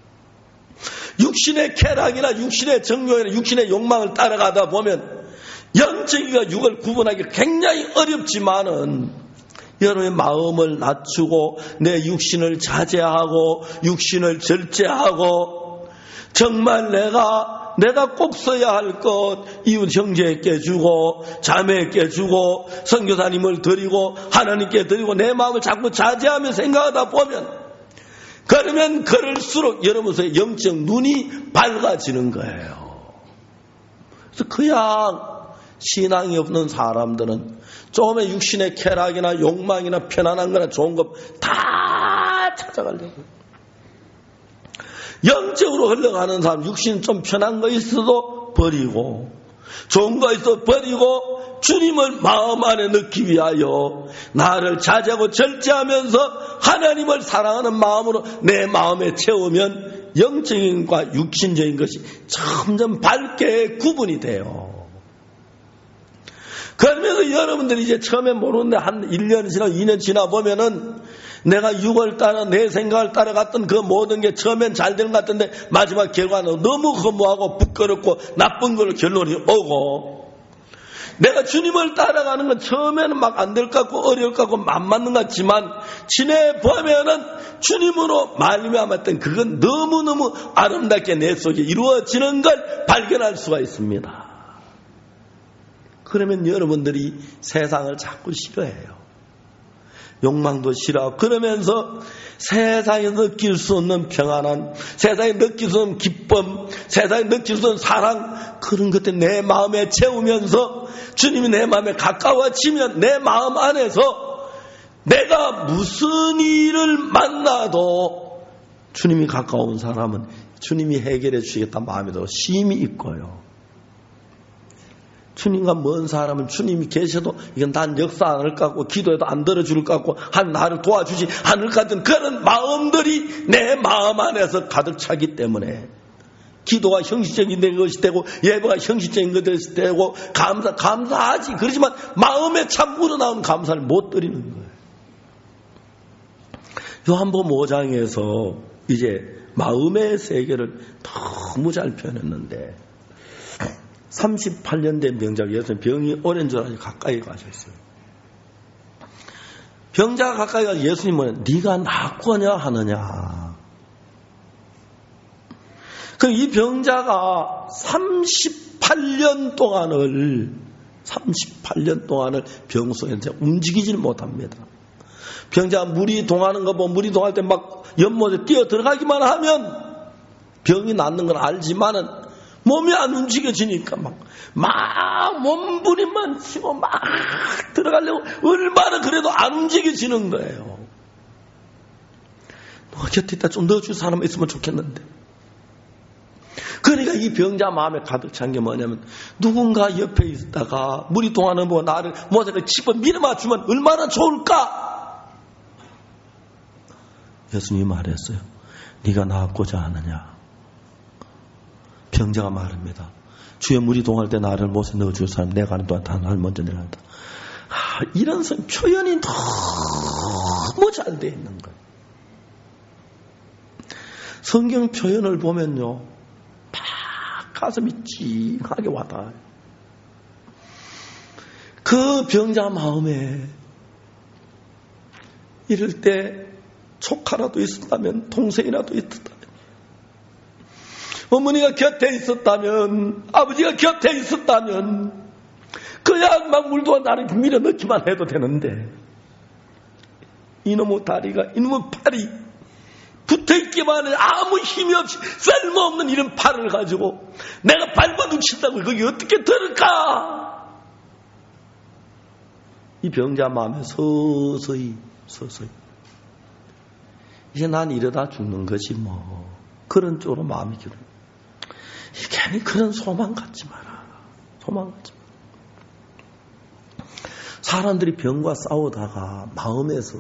육신의 쾌락이나 육신의 정욕이나 육신의 욕망을 따라가다 보면 영적이가 육을 구분하기 굉장히 어렵지만은 여러분의 마음을 낮추고 내 육신을 자제하고 육신을 절제하고 정말 내가 꼭 써야 할 것 이웃 형제에게 주고 자매에게 주고 선교사님을 드리고 하나님께 드리고 내 마음을 자꾸 자제하며 생각하다 보면 그러면 그럴수록 여러분의 영적 눈이 밝아지는 거예요. 그래서 그냥 신앙이 없는 사람들은 조금의 육신의 쾌락이나 욕망이나 편안한 거나 좋은 것 다 찾아가려고. 영적으로 흘러가는 사람, 육신 좀 편한 거 있어도 버리고, 좋은 거 있어도 버리고, 주님을 마음 안에 넣기 위하여 나를 자제하고 절제하면서 하나님을 사랑하는 마음으로 내 마음에 채우면 영적인 것과 육신적인 것이 점점 밝게 구분이 돼요. 그러면서 여러분들이 이제 처음에 모르는데 한 1년 지나 2년 지나 보면은 내가 육을 따라 내 생각을 따라갔던 그 모든 게 처음엔 잘 되는 것 같은데 마지막 결과는 너무 허무하고 부끄럽고 나쁜 걸로 결론이 오고 내가 주님을 따라가는 건 처음에는 막 안 될 것 같고 어려울 것 같고 안 맞는 것 같지만 지내보면은 주님으로 말미암았던 그건 너무너무 아름답게 내 속에 이루어지는 걸 발견할 수가 있습니다. 그러면 여러분들이 세상을 자꾸 싫어해요. 욕망도 싫어하고 그러면서 세상에 느낄 수 없는 평안함, 세상에 느낄 수 없는 기쁨, 세상에 느낄 수 없는 사랑, 그런 것들 내 마음에 채우면서 주님이 내 마음에 가까워지면 내 마음 안에서 내가 무슨 일을 만나도 주님이 가까운 사람은 주님이 해결해 주시겠다 마음에 더 심히 있고요. 주님과 먼 사람은 주님이 계셔도 이건 난 역사 안 할 것 같고 기도해도 안 들어줄 것 같고 한 나를 도와주지 않을 것 같은 그런 마음들이 내 마음 안에서 가득 차기 때문에 기도가 형식적인 것이 되고 예배가 형식적인 것이 되고 감사하지. 그렇지만 마음에 참 우러나온 감사를 못 드리는 거예요. 요한복음 5장에서 이제 마음의 세계를 너무 잘 표현했는데 38년 된 병자가 예수님 병이 오랜 줄 알고 가까이 가셨어요. 병자가 가까이 가서 예수님은 네가 낫고냐 하느냐. 그럼 이 병자가 38년 동안을 병 속에서 움직이질 못합니다. 병자가 물이 동하는 거 보면 물이 동할 때 막 연못에 뛰어 들어가기만 하면 병이 낫는 건 알지만은 몸이 안 움직여지니까 막 몸부림만 치고 막 들어가려고 얼마나 그래도 안 움직여지는 거예요. 너 곁에 있다 좀 넣어줄 사람 있으면 좋겠는데. 그러니까 이 병자 마음에 가득 찬 게 뭐냐면 누군가 옆에 있다가 물이 동하는 뭐 나를 모자를 집어 밀어맞추면 얼마나 좋을까. 예수님이 말했어요. 네가 나았고자 하느냐. 병자가 말합니다. 주의 물이 동할 때 나를 못에 넣어줄 사람 내가 가는 동안 다 나를 먼저 내려간다. 이런 표현이 너무 잘 돼 있는 거예요. 성경 표현을 보면요 막 가슴이 찡하게 와닿아요. 그 병자 마음에 이럴 때 조카라도 있었다면 동생이라도 있었다면 어머니가 곁에 있었다면 아버지가 곁에 있었다면 그냥 막 물도 나를 밀어 넣기만 해도 되는데 이놈의 다리가 이놈의 팔이 붙어있기만 해 아무 힘이 없이 쓸모없는 이런 팔을 가지고 내가 밟아눕힌다고 거기 어떻게 들을까. 이 병자 마음에 서서히 이제 난 이러다 죽는 거지 뭐 그런 쪽으로 마음이 기울어요. 괜히 그런 소망 갖지 마라. 소망 갖지 마라. 사람들이 병과 싸우다가 마음에서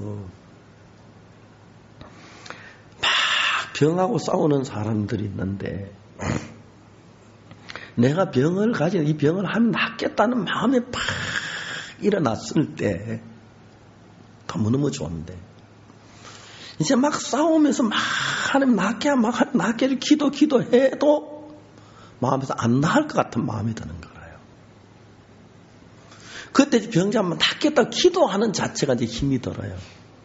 막 병하고 싸우는 사람들이 있는데 내가 병을 가진 이 병을 하면 낫겠다는 마음에 팍 일어났을 때 너무너무 좋은데 이제 막 싸우면서 막 하나님 낫게 기도해도 마음에서 안 나을 것 같은 마음이 드는 거예요. 그때 병자만 낫겠다고 기도하는 자체가 이제 힘이 들어요.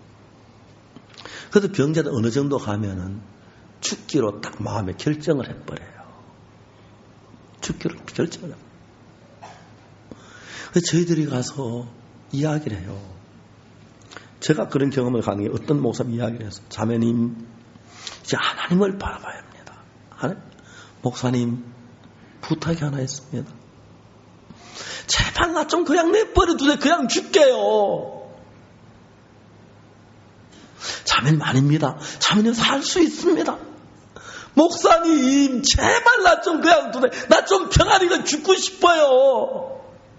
그래서 병자들 어느 정도 가면은 죽기로 딱 마음에 결정을 해버려요. 죽기로 결정을 해요. 그래서 저희들이 가서 이야기를 해요. 제가 그런 경험을 가는 게 어떤 목사님 이야기를 해서 자매님 이제 하나님을 바라봐야 합니다. 목사님 부탁이 하나 있습니다. 제발 나 좀 그냥 내버려두세요. 그냥 죽게요. 자매님 아닙니다. 자매님 살 수 있습니다. 목사님 제발 나 좀 그냥 두세요. 나 좀 평안히 죽고 싶어요.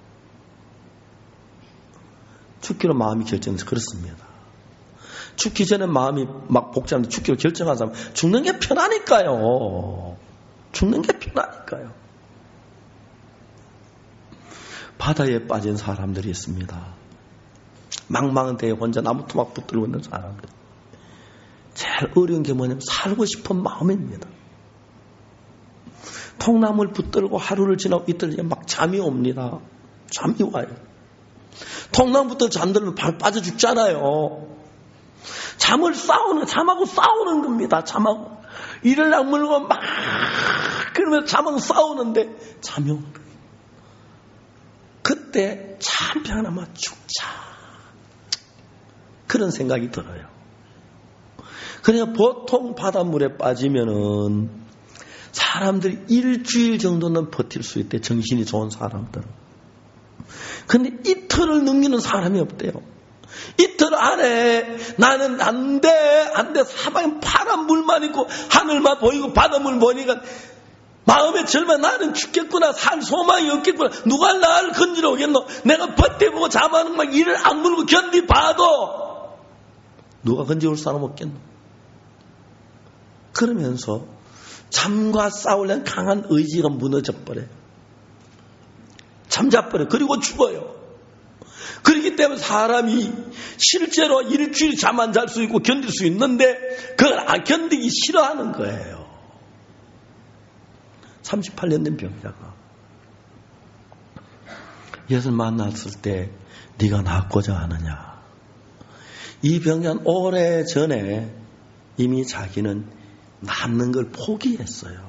죽기로 마음이 결정해서 그렇습니다. 죽기 전에 마음이 막 복잡한데 죽기로 결정한 사람 죽는 게 편하니까요. 죽는 게 편하니까요. 바다에 빠진 사람들이 있습니다. 망망한 데에 혼자 나무 토막 붙들고 있는 사람들. 제일 어려운 게 뭐냐면 살고 싶은 마음입니다. 통나무를 붙들고 하루를 지나고 이틀 지나 막 잠이 옵니다. 잠이 와요. 통나무부터 잠들면 바로 빠져 죽잖아요. 잠하고 싸우는 겁니다. 잠하고. 이를 악물고 막, 그러면서 잠하고 싸우는데 잠이 오는 거예요. 그때 참 편하면 죽자. 그런 생각이 들어요. 그러니까 보통 바닷물에 빠지면은 사람들이 일주일 정도는 버틸 수 있대. 정신이 좋은 사람들은. 근데 이틀을 넘기는 사람이 없대요. 이틀 안에 나는 안 돼. 사방에 파란 물만 있고 하늘만 보이고 바닷물 보니까 마음의 절망, 나는 죽겠구나. 살 소망이 없겠구나. 누가 나를 건지러 오겠노. 내가 버텨보고 잠하는 막 이를 악물고 견디봐도 누가 건지올 사람 없겠노. 그러면서 잠과 싸우려는 강한 의지가 무너져 버려요. 잠자버려요. 그리고 죽어요. 그렇기 때문에 사람이 실제로 일주일 잠 안 잘 수 있고 견딜 수 있는데 그걸 안 견디기 싫어하는 거예요. 38년 된 병자가 예수를 만났을 때 네가 낫고자 하느냐. 이 병자는 오래전에 이미 자기는 낫는 걸 포기했어요.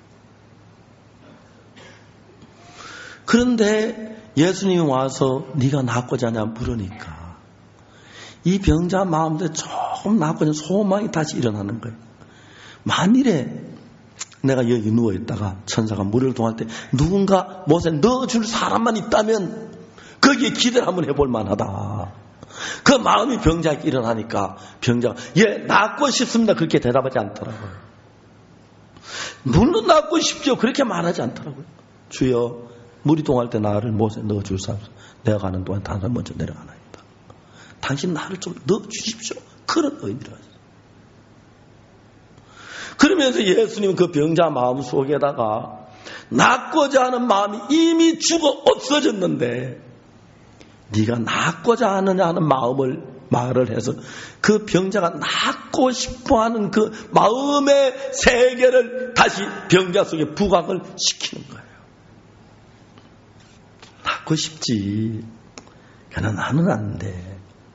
그런데 예수님이 와서 네가 낫고자 하냐 물으니까 이 병자 마음대로 조금 낫고자 소망이 다시 일어나는 거예요. 만일에 내가 여기 누워있다가 천사가 물을 동할 때 누군가 못에 넣어줄 사람만 있다면 거기에 기대를 한번 해볼 만하다. 그 마음이 병자에게 일어나니까 병자가 예, 낫고 싶습니다. 그렇게 대답하지 않더라고요. 물론 낫고 싶죠. 그렇게 말하지 않더라고요. 주여, 물이 동할 때 나를 못에 넣어줄 사람, 내가 가는 동안 다른 사람 먼저 내려가나이다. 당신 나를 좀 넣어주십시오. 그런 의미로 하죠. 그러면서 예수님은 그 병자 마음 속에다가 낫고자 하는 마음이 이미 죽어 없어졌는데 네가 낫고자 하느냐 하는 말을 해서 그 병자가 낫고 싶어하는 그 마음의 세계를 다시 병자 속에 부각을 시키는 거예요. 낫고 싶지. 그러나 나는 안 돼.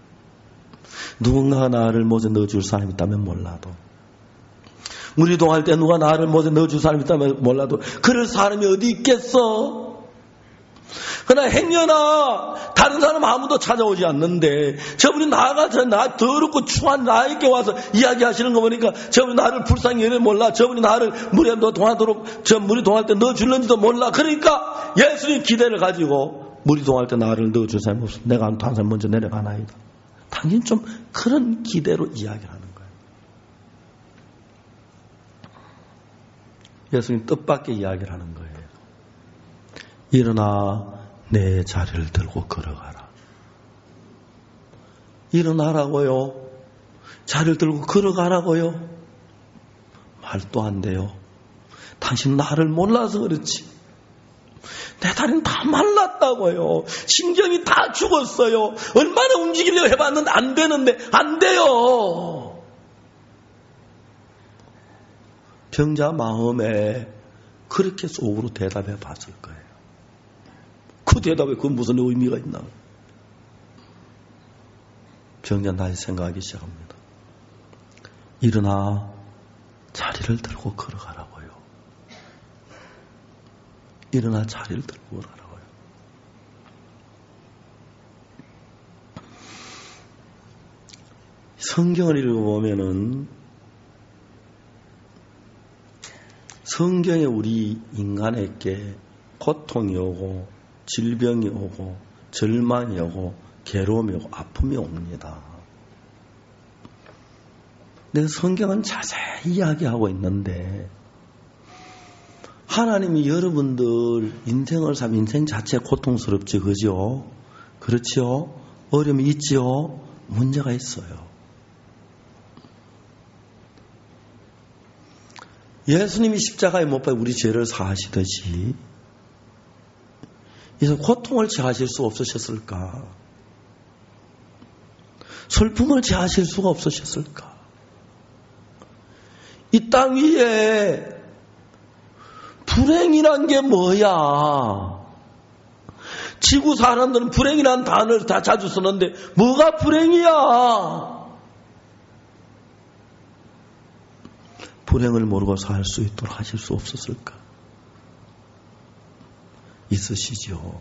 누군가 나를 못에 넣어줄 사람이 있다면 몰라도 물이 동할 때 누가 나를 못에 넣어줄 사람이 있다면 몰라도 그럴 사람이 어디 있겠어? 그러나 행여나 다른 사람 아무도 찾아오지 않는데 저분이 나 더럽고 추한 나에게 와서 이야기하시는 거 보니까 저분이 나를 불쌍히 여겨 몰라. 저분이 나를 물에 동하도록 저 물이 동할 때 넣어줄는지도 몰라. 그러니까 예수님 기대를 가지고 물이 동할 때 나를 넣어줄 사람이 없어. 내가 다른 사람 먼저 내려가나이다. 당신 좀 그런 기대로 이야기를 하는 거예요. 예수님 뜻밖의 이야기를 하는 거예요. 일어나 내 자리를 들고 걸어가라. 일어나라고요. 자리를 들고 걸어가라고요. 말도 안 돼요. 당신 나를 몰라서 그렇지. 내 다리는 다 말랐다고요. 신경이 다 죽었어요. 얼마나 움직이려고 해봤는데 안 되는데 안 돼요. 병자 마음에 그렇게 속으로 대답해 봤을 거예요. 그 대답에 그건 무슨 의미가 있나? 병자 다시 생각하기 시작합니다. 일어나 자리를 들고 걸어가라고요. 일어나 자리를 들고 걸어가라고요. 성경을 읽어보면은 성경에 우리 인간에게 고통이 오고 질병이 오고 절망이 오고 괴로움이 오고 아픔이 옵니다. 근데 성경은 자세히 이야기하고 있는데 하나님이 여러분들 인생을 살면 인생 자체가 고통스럽지, 그죠? 그렇죠? 어려움이 있죠? 문제가 있어요. 예수님이 십자가에 못 박혀 우리 죄를 사하시듯이 이제 고통을 제하실 수 없으셨을까? 슬픔을 제하실 수가 없으셨을까? 이 땅 위에 불행이란 게 뭐야? 지구 사람들은 불행이라는 단어를 다 자주 쓰는데 뭐가 불행이야? 불행을 모르고 살 수 있도록 하실 수 없었을까? 있으시죠.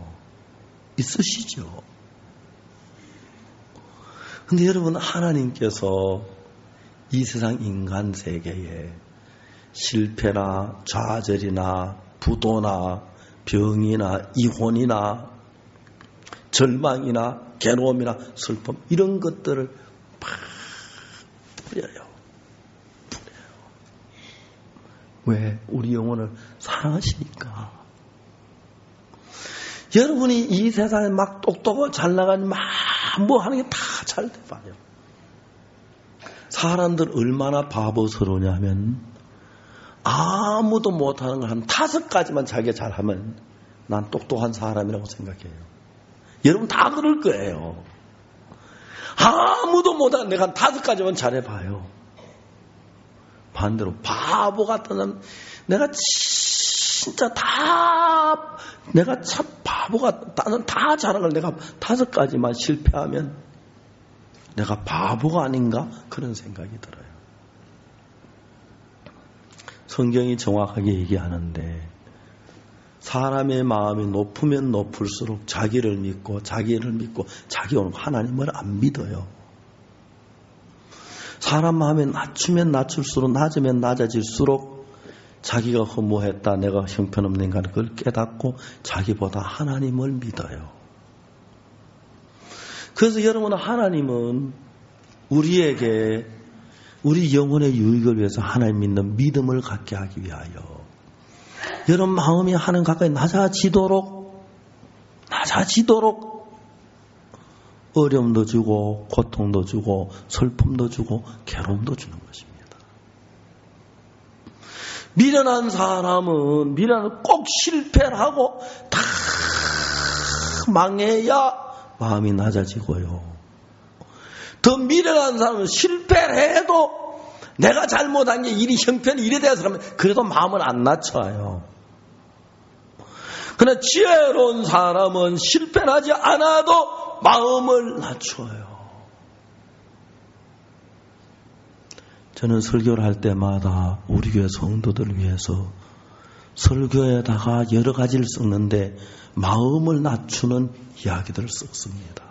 근데 여러분, 하나님께서 이 세상 인간 세계에 실패나 좌절이나 부도나 병이나 이혼이나 절망이나 괴로움이나 슬픔 이런 것들을 막 뿌려요. 왜? 우리 영혼을 사랑하시니까. 여러분이 이 세상에 막 똑똑하고 잘 나가니 막 뭐 하는 게 다 잘 돼봐요. 사람들 얼마나 바보스러우냐면 아무도 못하는 걸 한 5가지만 자기가 잘하면 난 똑똑한 사람이라고 생각해요. 여러분 다 그럴 거예요. 아무도 못하는 내가 한 5가지만 잘해봐요. 반대로 바보 같은 사람, 내가 진짜 내가 참 바보 같다. 나는 다 잘하는 걸 내가 5가지만 실패하면 내가 바보가 아닌가? 그런 생각이 들어요. 성경이 정확하게 얘기하는데 사람의 마음이 높으면 높을수록 자기를 믿고 자기 오는 하나님을 안 믿어요. 사람 마음이 낮추면 낮출수록 낮으면 낮아질수록 자기가 허무했다, 내가 형편없는가 그걸 깨닫고 자기보다 하나님을 믿어요. 그래서 여러분, 하나님은 우리에게 우리 영혼의 유익을 위해서 하나님 믿는 믿음을 갖게 하기 위하여 여러분 마음이 하나님 가까이 낮아지도록 어려움도 주고 고통도 주고 슬픔도 주고 괴로움도 주는 것입니다. 미련한 사람은 꼭 실패를 하고 다 망해야 마음이 낮아지고요. 더 미련한 사람은 실패를 해도 내가 잘못한 게 일이 형편이 이래 돼서 그러면 그래도 마음을 안 낮춰요. 그러나 지혜로운 사람은 실패하지 않아도 마음을 낮춰요. 저는 설교를 할 때마다 우리 교회 성도들을 위해서 설교에다가 여러 가지를 썼는데 마음을 낮추는 이야기들을 썼습니다.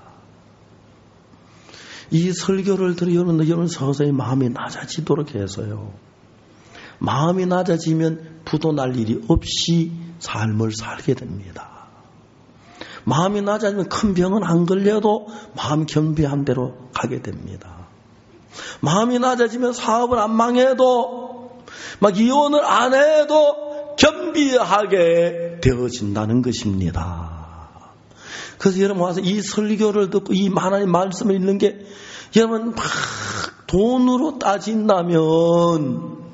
이 설교를 들으 여러분 서서히 마음이 낮아지도록 해서요. 마음이 낮아지면 부도 날 일이 없이 삶을 살게 됩니다. 마음이 낮아지면 큰 병은 안 걸려도 마음 겸비한 대로 가게 됩니다. 마음이 낮아지면 사업을 안 망해도 막 이혼을 안 해도 겸비하게 되어진다는 것입니다. 그래서 여러분 와서 이 설교를 듣고 이 하나님 말씀을 읽는 게 여러분 막 돈으로 따진다면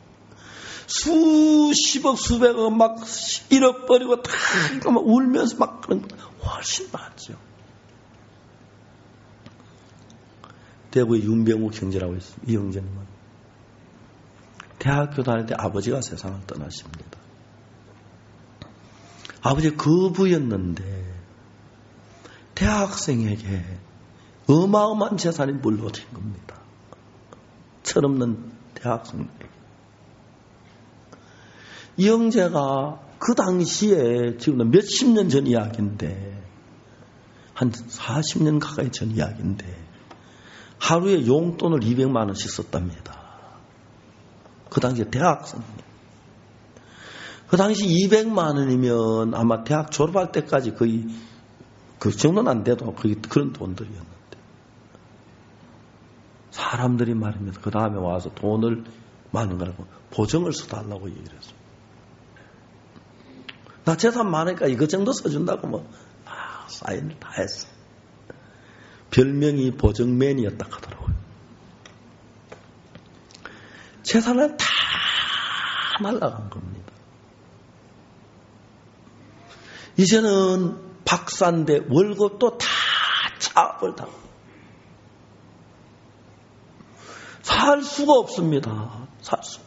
수십억 수백억 막 잃어버리고 다 막 울면서 막 그런 거 훨씬 낫죠. 대구의 윤병욱 형제라고 있습니다. 이 형제님은 대학교 다닐 때 아버지가 세상을 떠나십니다. 아버지 거부였는데 대학생에게 어마어마한 재산이 물러진 겁니다. 철없는 대학생에게. 이 형제가 그 당시에 지금 몇십 년 전 이야기인데 한 40년 가까이 전 이야기인데 하루에 용돈을 200만 원씩 썼답니다. 그 당시에 대학생이에요. 그 당시 200만 원이면 아마 대학 졸업할 때까지 거의 그 정도는 안 돼도 거의 그런 돈들이었는데 사람들이 말입니다. 그 다음에 와서 돈을 많은 거라고 보증을 써달라고 얘기를 했어요. 나 재산 많으니까 이거 정도 써준다고 뭐 사인을 다 했어. 별명이 보증맨이었다 하더라고요. 재산을 다 날라간 겁니다. 이제는 박사인데 월급도 다 차압을 당하고 살 수가 없습니다. 살 수.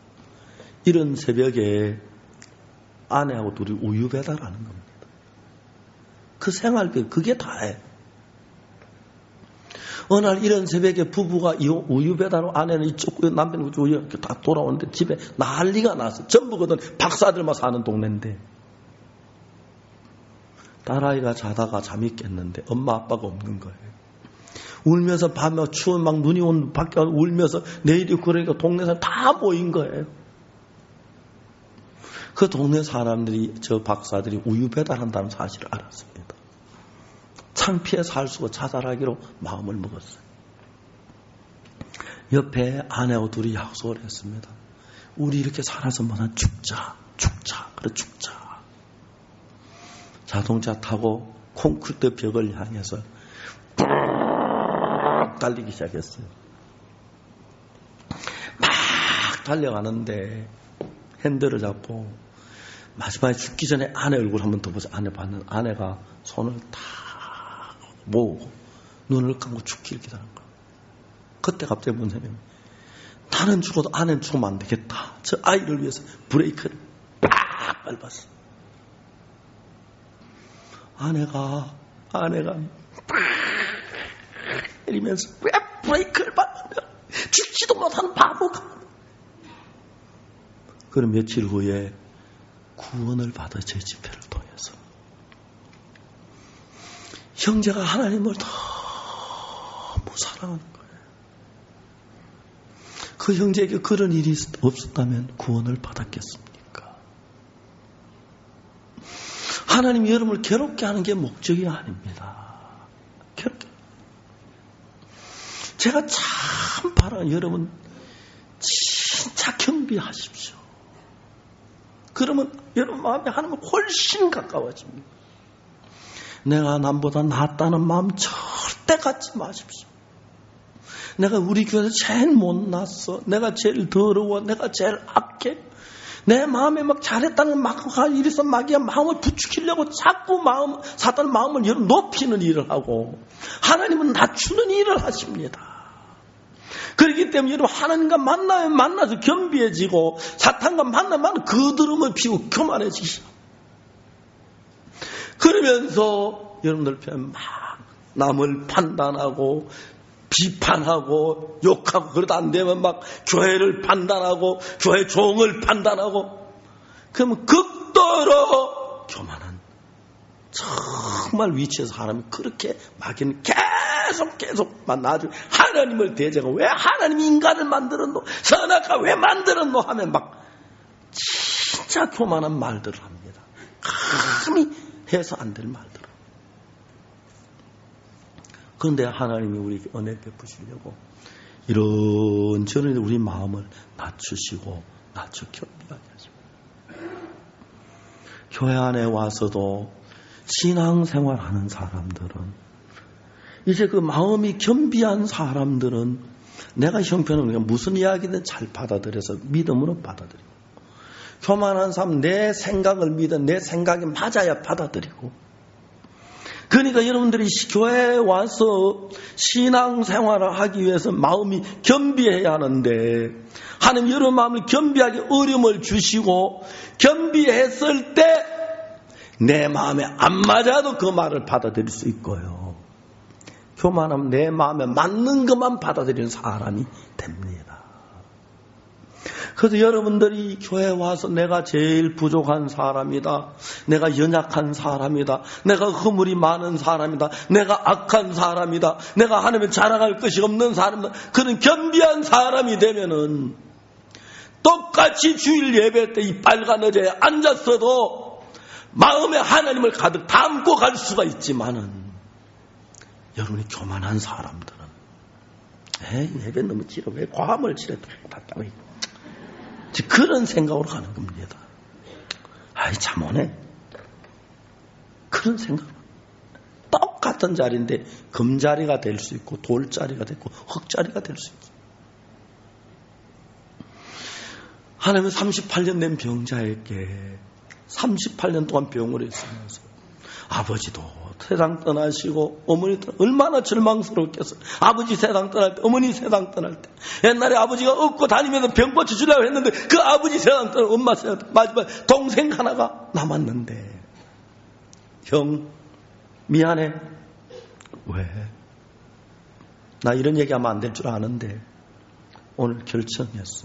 이런 새벽에 아내하고 둘이 우유 배달하는 겁니다. 그 생활비, 그게 다예요. 어느 날 이런 새벽에 부부가 우유 배달로 아내는 이쪽, 남편은 이쪽 이렇게 다 돌아오는데 집에 난리가 났어. 전부거든 박사들만 사는 동네인데. 딸아이가 자다가 잠이 깼는데 엄마 아빠가 없는 거예요. 울면서 밤에 추운 막 눈이 온 밖에 울면서 내일이 그러니까 동네 사람 다 모인 거예요. 그 동네 사람들이 저 박사들이 우유 배달한다는 사실을 알았습니다. 창피해 살 수가 자살하기로 마음을 먹었어요. 옆에 아내하고 둘이 약속을 했습니다. 우리 이렇게 살아서 뭐나 죽자. 그래 죽자. 자동차 타고 콘크리트 벽을 향해서 달리기 시작했어요. 막 달려가는데 핸들을 잡고 마지막에 죽기 전에 아내 얼굴 한번 더 보자. 아내 봤는 아내가 손을 다 모으고 눈을 감고 죽기를 기다린 거예요. 그때 갑자기 문세님이 나는 죽어도 아내는 죽으면 안 되겠다. 저 아이를 위해서 브레이크를 팍 밟았어. 아내가 팍 때리면서 왜 브레이크를 밟으며 죽지도 못한 바보가. 그럼 며칠 후에 구원을 받아 제 집회를 통해서 형제가 하나님을 너무 사랑하는 거예요. 그 형제에게 그런 일이 없었다면 구원을 받았겠습니까? 하나님이 여러분을 괴롭게 하는 게 목적이 아닙니다. 괴롭게. 제가 참 바라는 여러분 진짜 경비하십시오. 그러면 여러분 마음에 하나님은 훨씬 가까워집니다. 내가 남보다 낫다는 마음 절대 갖지 마십시오. 내가 우리 교회에서 제일 못났어. 내가 제일 더러워. 내가 제일 악해. 내 마음에 막 잘했다는 막 이래서 막이야 마음을 부추기려고 자꾸 사탄 마음을 높이는 일을 하고 하나님은 낮추는 일을 하십니다. 그렇기 때문에 여러분 하나님과 만나면 만나서 겸비해지고 사탄과 만나면 그드름을 피우고 교만해지시오. 그러면서 여러분들 편 막 남을 판단하고 비판하고 욕하고 그러다 안 되면 막 교회를 판단하고 교회 종을 판단하고 그러면 극도로 교만한 정말 위치에서 사람이 그렇게 막이는 계속 나중에 하나님을 대적하고 왜 하나님 인간을 만들었노 선악과 왜 만들었노 하면 막 진짜 교만한 말들을 합니다. 감히 해서 안 될 말들을. 그런데 하나님이 우리에게 은혜 베푸시려고 이런저런 우리 마음을 낮추시고 낮춰 겸비하게 하십니다. 교회 안에 와서도 신앙생활하는 사람들은 이제 그 마음이 겸비한 사람들은 내가 형편없으니까 무슨 이야기든 잘 받아들여서 믿음으로 받아들이고 교만한 사람 내 생각을 믿어 내 생각이 맞아야 받아들이고 그러니까 여러분들이 교회에 와서 신앙생활을 하기 위해서 마음이 겸비해야 하는데 하나님 여러분 마음을 겸비하게 어려움을 주시고 겸비했을 때 내 마음에 안 맞아도 그 말을 받아들일 수 있고요. 교만하면 내 마음에 맞는 것만 받아들이는 사람이 됩니다. 그래서 여러분들이 교회에 와서 내가 제일 부족한 사람이다. 내가 연약한 사람이다. 내가 허물이 많은 사람이다. 내가 악한 사람이다. 내가 하나님을 자랑할 것이 없는 사람이다. 그런 겸비한 사람이 되면은 똑같이 주일 예배 때 이 빨간 의자에 앉았어도 마음에 하나님을 가득 담고 갈 수가 있지만은 여러분이 교만한 사람들은 예배 너무 길어. 왜 과함을 지레도 답답해. 그런 생각으로 가는 겁니다. 아이 참 오네. 그런 생각으로. 똑같은 자리인데 금자리가 될 수 있고 돌자리가 되고 흙자리가 될 수 있고. 하나님은 38년 된 병자에게 38년 동안 병을 했으면서 아버지도 세상 떠나시고 어머니도 얼마나 절망스럽겠어요. 아버지 세상 떠날 때 어머니 세상 떠날 때 옛날에 아버지가 업고 다니면서 병 고쳐주려고 했는데 그 아버지 세상 떠나 엄마 세상 떠나 마지막 동생 하나가 남았는데 형 미안해. 왜? 나 이런 얘기하면 안 될 줄 아는데 오늘 결정했어.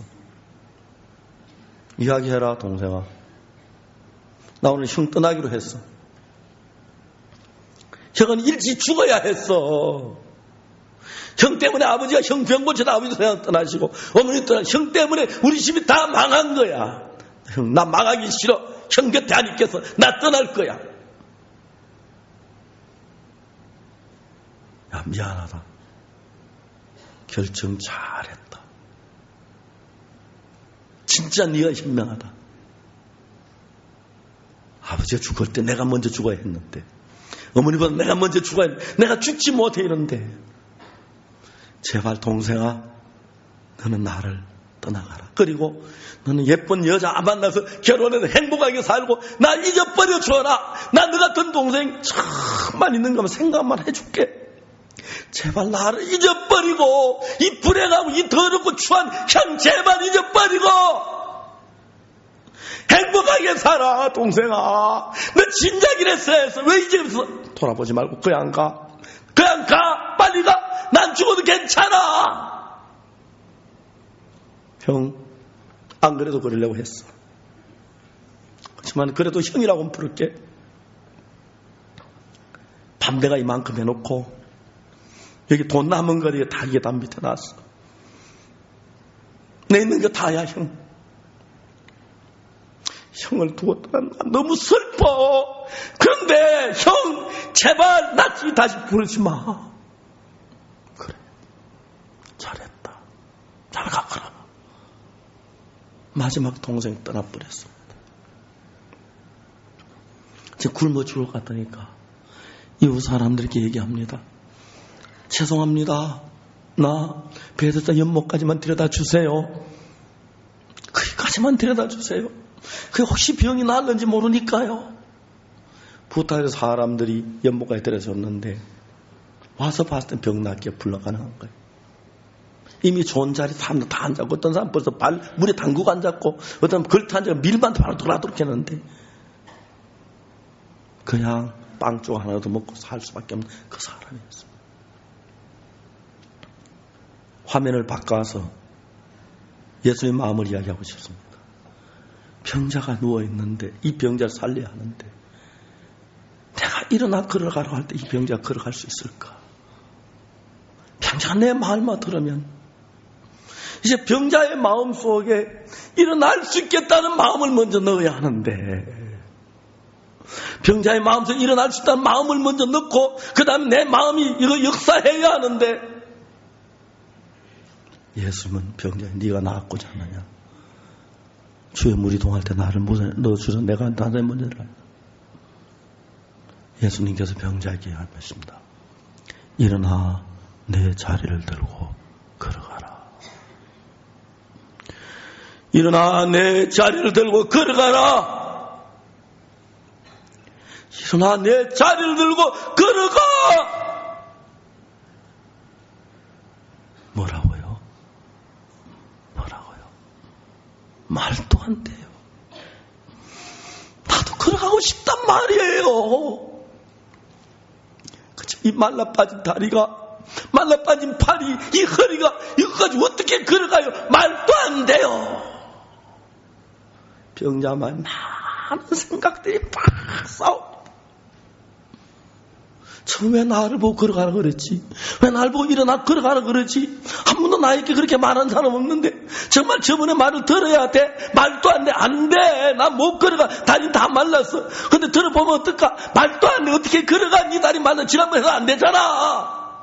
이야기해라 동생아. 나 오늘 형 떠나기로 했어. 형은 일찍 죽어야 했어. 형 때문에 아버지가 형 병 고쳐서 아버지도 떠나시고 어머니 떠나. 형 때문에 우리 집이 다 망한 거야. 형, 나 망하기 싫어. 형 곁에 안 있겠어. 나 떠날 거야. 야, 미안하다. 결정 잘했다. 진짜 네가 현명하다. 아버지가 죽을 때 내가 먼저 죽어야 했는데, 어머니보다 내가 먼저 죽어야 했는데, 내가 죽지 못해 이런데, 제발 동생아, 너는 나를 떠나가라. 그리고 너는 예쁜 여자 만나서 결혼해서 행복하게 살고 나 잊어버려 줘라. 나 너 같은 동생 참만 있는 거면 생각만 해줄게. 제발 나를 잊어버리고 이 불행하고 이 더럽고 추한 형 제발 잊어버리고 행복하게 살아. 동생아, 너 진작 이랬어. 왜 이제 돌아보지 말고 그냥 가. 그냥 가. 빨리 가. 난 죽어도 괜찮아. 형, 안 그래도 그러려고 했어. 하지만 그래도 형이라고는 부를게. 담배가 이만큼 해놓고 여기 돈 남은 거리에 다 이게 담 밑에 놨어. 내 있는 거 다야 형. 형을 두고 떠난 난 너무 슬퍼. 그런데 형 제발 나 다시 부르지 마. 그래, 잘했다. 잘 가거라. 마지막 동생 떠나버렸습니다. 지금 굶어 죽을 것 같다니까 이웃 사람들에게 얘기합니다. 죄송합니다. 나 베데스다 연못까지만 데려다 주세요. 거기까지만 데려다 주세요. 그게 혹시 병이 났는지 모르니까요. 부탁해서 사람들이 연못까지 데려줬는데 와서 봤을 땐 병 낫게 불러가는 거예요. 이미 좋은 자리 사람들 다 앉았고 어떤 사람 벌써 발 물에 담그고 앉았고 어떤 사람 걸터 앉아서 밀만 바로 돌아도록 했는데 그냥 빵 쪽 하나도 먹고 살 수밖에 없는 그 사람이었습니다. 화면을 바꿔서 예수의 마음을 이야기하고 싶습니다. 병자가 누워있는데 이 병자를 살려야 하는데 내가 일어나 걸어가라고 할 때 이 병자가 걸어갈 수 있을까? 병자가 내 말만 들으면 이제 병자의 마음 속에 일어날 수 있겠다는 마음을 먼저 넣어야 하는데 병자의 마음속에 일어날 수 있다는 마음을 먼저 넣고 그 다음에 내 마음이 이거 역사해야 하는데 예수님은 병자에 네가 나았고자 하느냐? 주의 물이 동할 때 나를 넣어주서 내가 나를 먼저 들어간다. 예수님께서 병자에게 하십니다. 일어나 내 자리를 들고 걸어가라. 일어나 내 자리를 들고 걸어가라. 일어나 내 자리를 들고 걸어가. 뭐라고요? 말도 안 돼요. 나도 걸어가고 싶단 말이에요. 그쵸? 이 말라빠진 다리가, 말라빠진 팔이, 이 허리가 이거까지 어떻게 걸어가요? 말도 안 돼요. 병자만 많은 생각들이 막 싸웁니다. 처음에 나를 보고 걸어가라 그랬지. 왜 나를 보고 일어나 걸어가라 그러지? 한 번도 나에게 그렇게 말한 사람 없는데 정말 저번에 말을 들어야 돼? 말도 안 돼. 안 돼. 나 못 걸어가. 다리 다 말랐어. 근데 들어보면 어떨까? 말도 안 돼. 어떻게 걸어가? 네 다리 말라. 지난번에 해서 안 되잖아.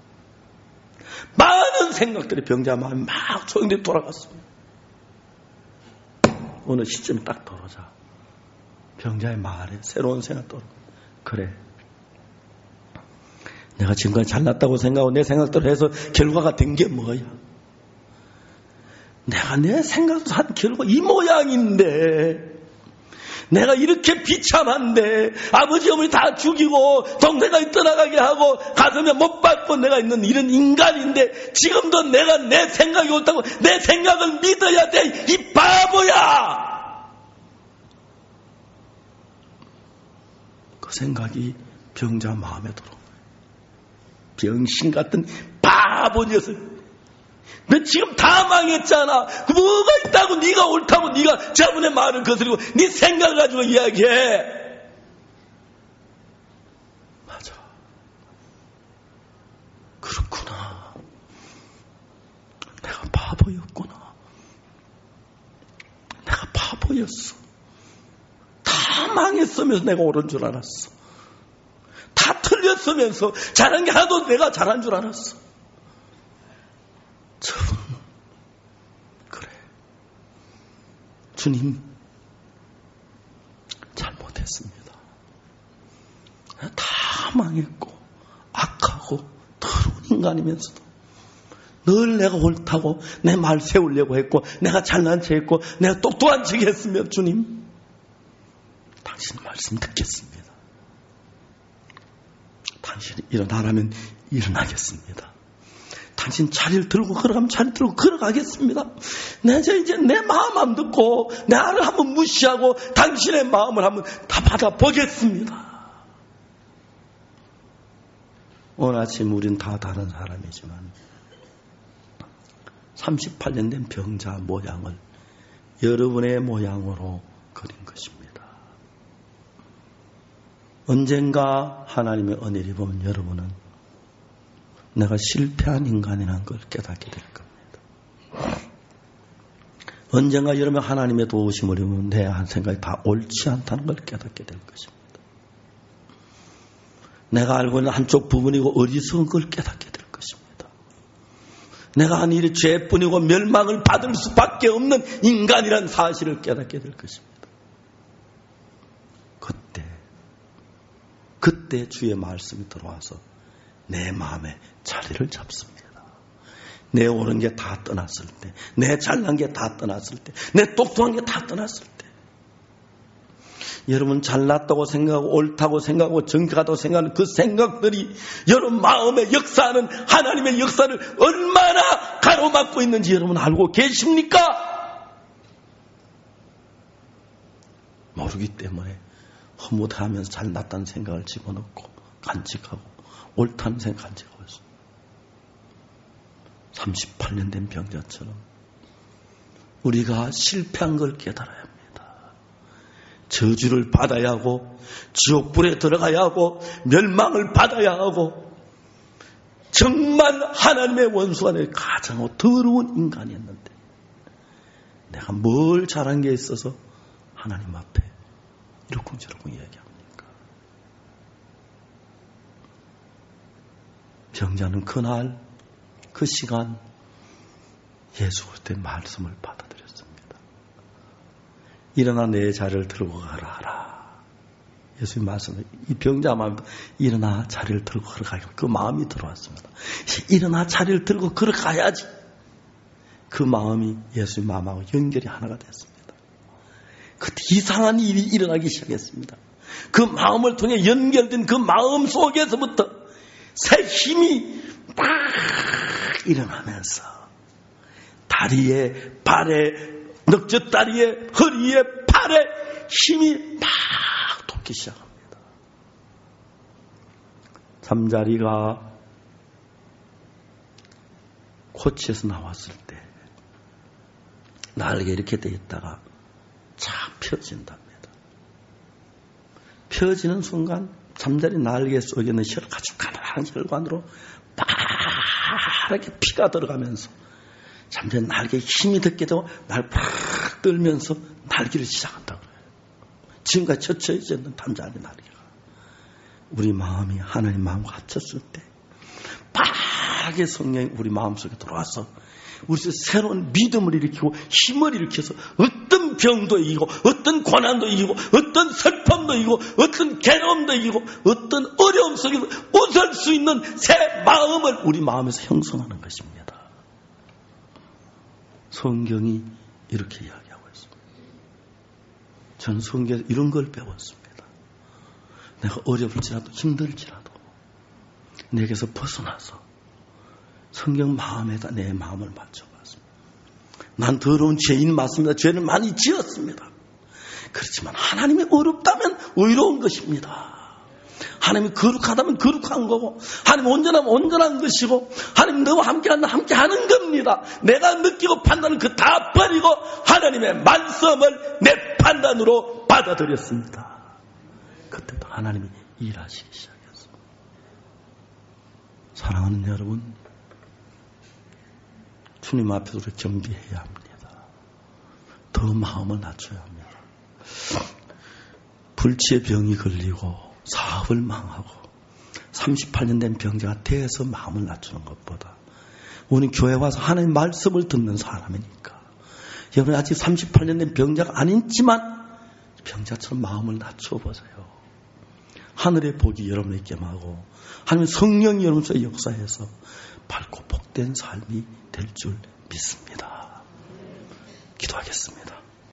많은 생각들이 병자 마음이 막 소용돌이 돌아갔습니다. 어느 시점이 딱 떨어져 병자의 말에 새로운 생각 떠오르고 그래. 내가 지금까지 잘났다고 생각하고 내 생각대로 해서 결과가 된 게 뭐야? 내가 내 생각대로 한 결과 이 모양인데 내가 이렇게 비참한데 아버지 어머니 다 죽이고 동생까지 떠나가게 하고 가슴에 못 박고 내가 있는 이런 인간인데 지금도 내가 내 생각이 옳다고 내 생각을 믿어야 돼. 이 바보야. 그 생각이 병자 마음에 들어. 병신 같은 바보 녀석. 너 지금 다 망했잖아. 뭐가 있다고 네가 옳다고 네가 저분의 말을 거스리고 네 생각을 가지고 이야기해. 맞아. 그렇구나. 내가 바보였구나. 내가 바보였어. 다 망했으면서 내가 옳은 줄 알았어. 다 틀렸으면서 잘한 게 하나도 내가 잘한 줄 알았어. 저분 그래. 주님 잘못했습니다. 다 망했고 악하고 더러운 인간이면서도 늘 내가 옳다고 내 말 세우려고 했고 내가 잘난 체 했고 내가 똑똑한 척 했으면 주님 당신 말씀 듣겠습니다. 당신이 일어나라면 일어나겠습니다. 당신 자리를 들고 걸어가면 자리를 들고 걸어가겠습니다. 내가 이제 내 마음 안 듣고 나를 한번 무시하고 당신의 마음을 한번 다 받아보겠습니다. 오늘 아침 우린 다 다른 사람이지만 38년 된 병자 모양을 여러분의 모양으로 그린 것입니다. 언젠가 하나님의 은혜를 보면 여러분은 내가 실패한 인간이라는 걸 깨닫게 될 겁니다. 언젠가 여러분 하나님의 도우심을 보면 내 생각이 다 옳지 않다는 걸 깨닫게 될 것입니다. 내가 알고 있는 한쪽 부분이고 어리석은 걸 깨닫게 될 것입니다. 내가 한 일이 죄뿐이고 멸망을 받을 수밖에 없는 인간이라는 사실을 깨닫게 될 것입니다. 그때 주의 말씀이 들어와서 내 마음에 자리를 잡습니다. 내 옳은 게 다 떠났을 때, 내 잘난 게 다 떠났을 때, 내 똑똑한 게 다 떠났을 때, 여러분 잘났다고 생각하고 옳다고 생각하고 정직하다고 생각하는 그 생각들이 여러분 마음에 역사하는 하나님의 역사를 얼마나 가로막고 있는지 여러분 알고 계십니까? 모르기 때문에 허무하면서 잘났다는 생각을 집어넣고 간직하고 옳다는 생각 간직하고 있습니다. 38년 된 병자처럼 우리가 실패한 걸 깨달아야 합니다. 저주를 받아야 하고 지옥불에 들어가야 하고 멸망을 받아야 하고 정말 하나님의 원수가 될 가장 더러운 인간이었는데 내가 뭘 잘한 게 있어서 하나님 앞에 이러쿵저러쿵 얘기합니까? 병자는 그날 그 시간 예수 그리스도의 말씀을 받아들였습니다. 일어나 내 자리를 들고 가라. 예수의 말씀을 이 병자만 일어나 자리를 들고 걸어가야 그 마음이 들어왔습니다. 일어나 자리를 들고 걸어가야지. 그 마음이 예수의 마음하고 연결이 하나가 됐습니다. 그때 이상한 일이 일어나기 시작했습니다. 그 마음을 통해 연결된 그 마음 속에서부터 새 힘이 막 일어나면서 다리에, 발에, 넉젓다리에, 허리에, 팔에 힘이 막 돋기 시작합니다. 잠자리가 코치에서 나왔을 때 날개 이렇게 돼 있다가 착 펴진답니다. 펴지는 순간 잠자리 날개 속에 있는 가죽가늘한 혈관으로 빠르게 피가 들어가면서 잠자리 날개에 힘이 듣게 되고 날 팍 떨면서 날기를 시작한다고 그래요. 지금까지 젖혀져 있는 잠자리 날개가 우리 마음이 하나님 마음과 합쳤을 때 빠르게 성령이 우리 마음속에 들어와서 우리에서 새로운 믿음을 일으키고 힘을 일으켜서 어떤 병도 이기고 어떤 고난도 이기고 어떤 슬픔도 이기고 어떤 괴로움도 이기고 어떤 어려움 속에서 웃을 수 있는 새 마음을 우리 마음에서 형성하는 것입니다. 성경이 이렇게 이야기하고 있습니다. 저는 성경에서 이런 걸 배웠습니다. 내가 어려울지라도 힘들지라도 내게서 벗어나서 성경 마음에다 내 마음을 맞춰봤습니다. 난 더러운 죄인 맞습니다. 죄를 많이 지었습니다. 그렇지만 하나님이 어렵다면 의로운 것입니다. 하나님이 거룩하다면 거룩한 거고, 하나님 온전하면 온전한 것이고, 하나님 너와 함께한다면 함께하는 겁니다. 내가 느끼고 판단은 그 다 버리고 하나님의 말씀을 내 판단으로 받아들였습니다. 그때도 하나님이 일하시기 시작했습니다. 사랑하는 여러분, 주님 앞에서 우리 경배해야 합니다. 더 마음을 낮춰야 합니다. 불치의 병이 걸리고 사업을 망하고 38년 된 병자가 돼서 마음을 낮추는 것보다 우리 교회 와서 하나님의 말씀을 듣는 사람이니까, 여러분 아직 38년 된 병자가 아니지만 병자처럼 마음을 낮춰보세요. 하늘의 복이 여러분에게 임하고 하나님의 성령이 여러분 속에 역사해서 밝고 복된 삶이 될 줄 믿습니다. 기도하겠습니다.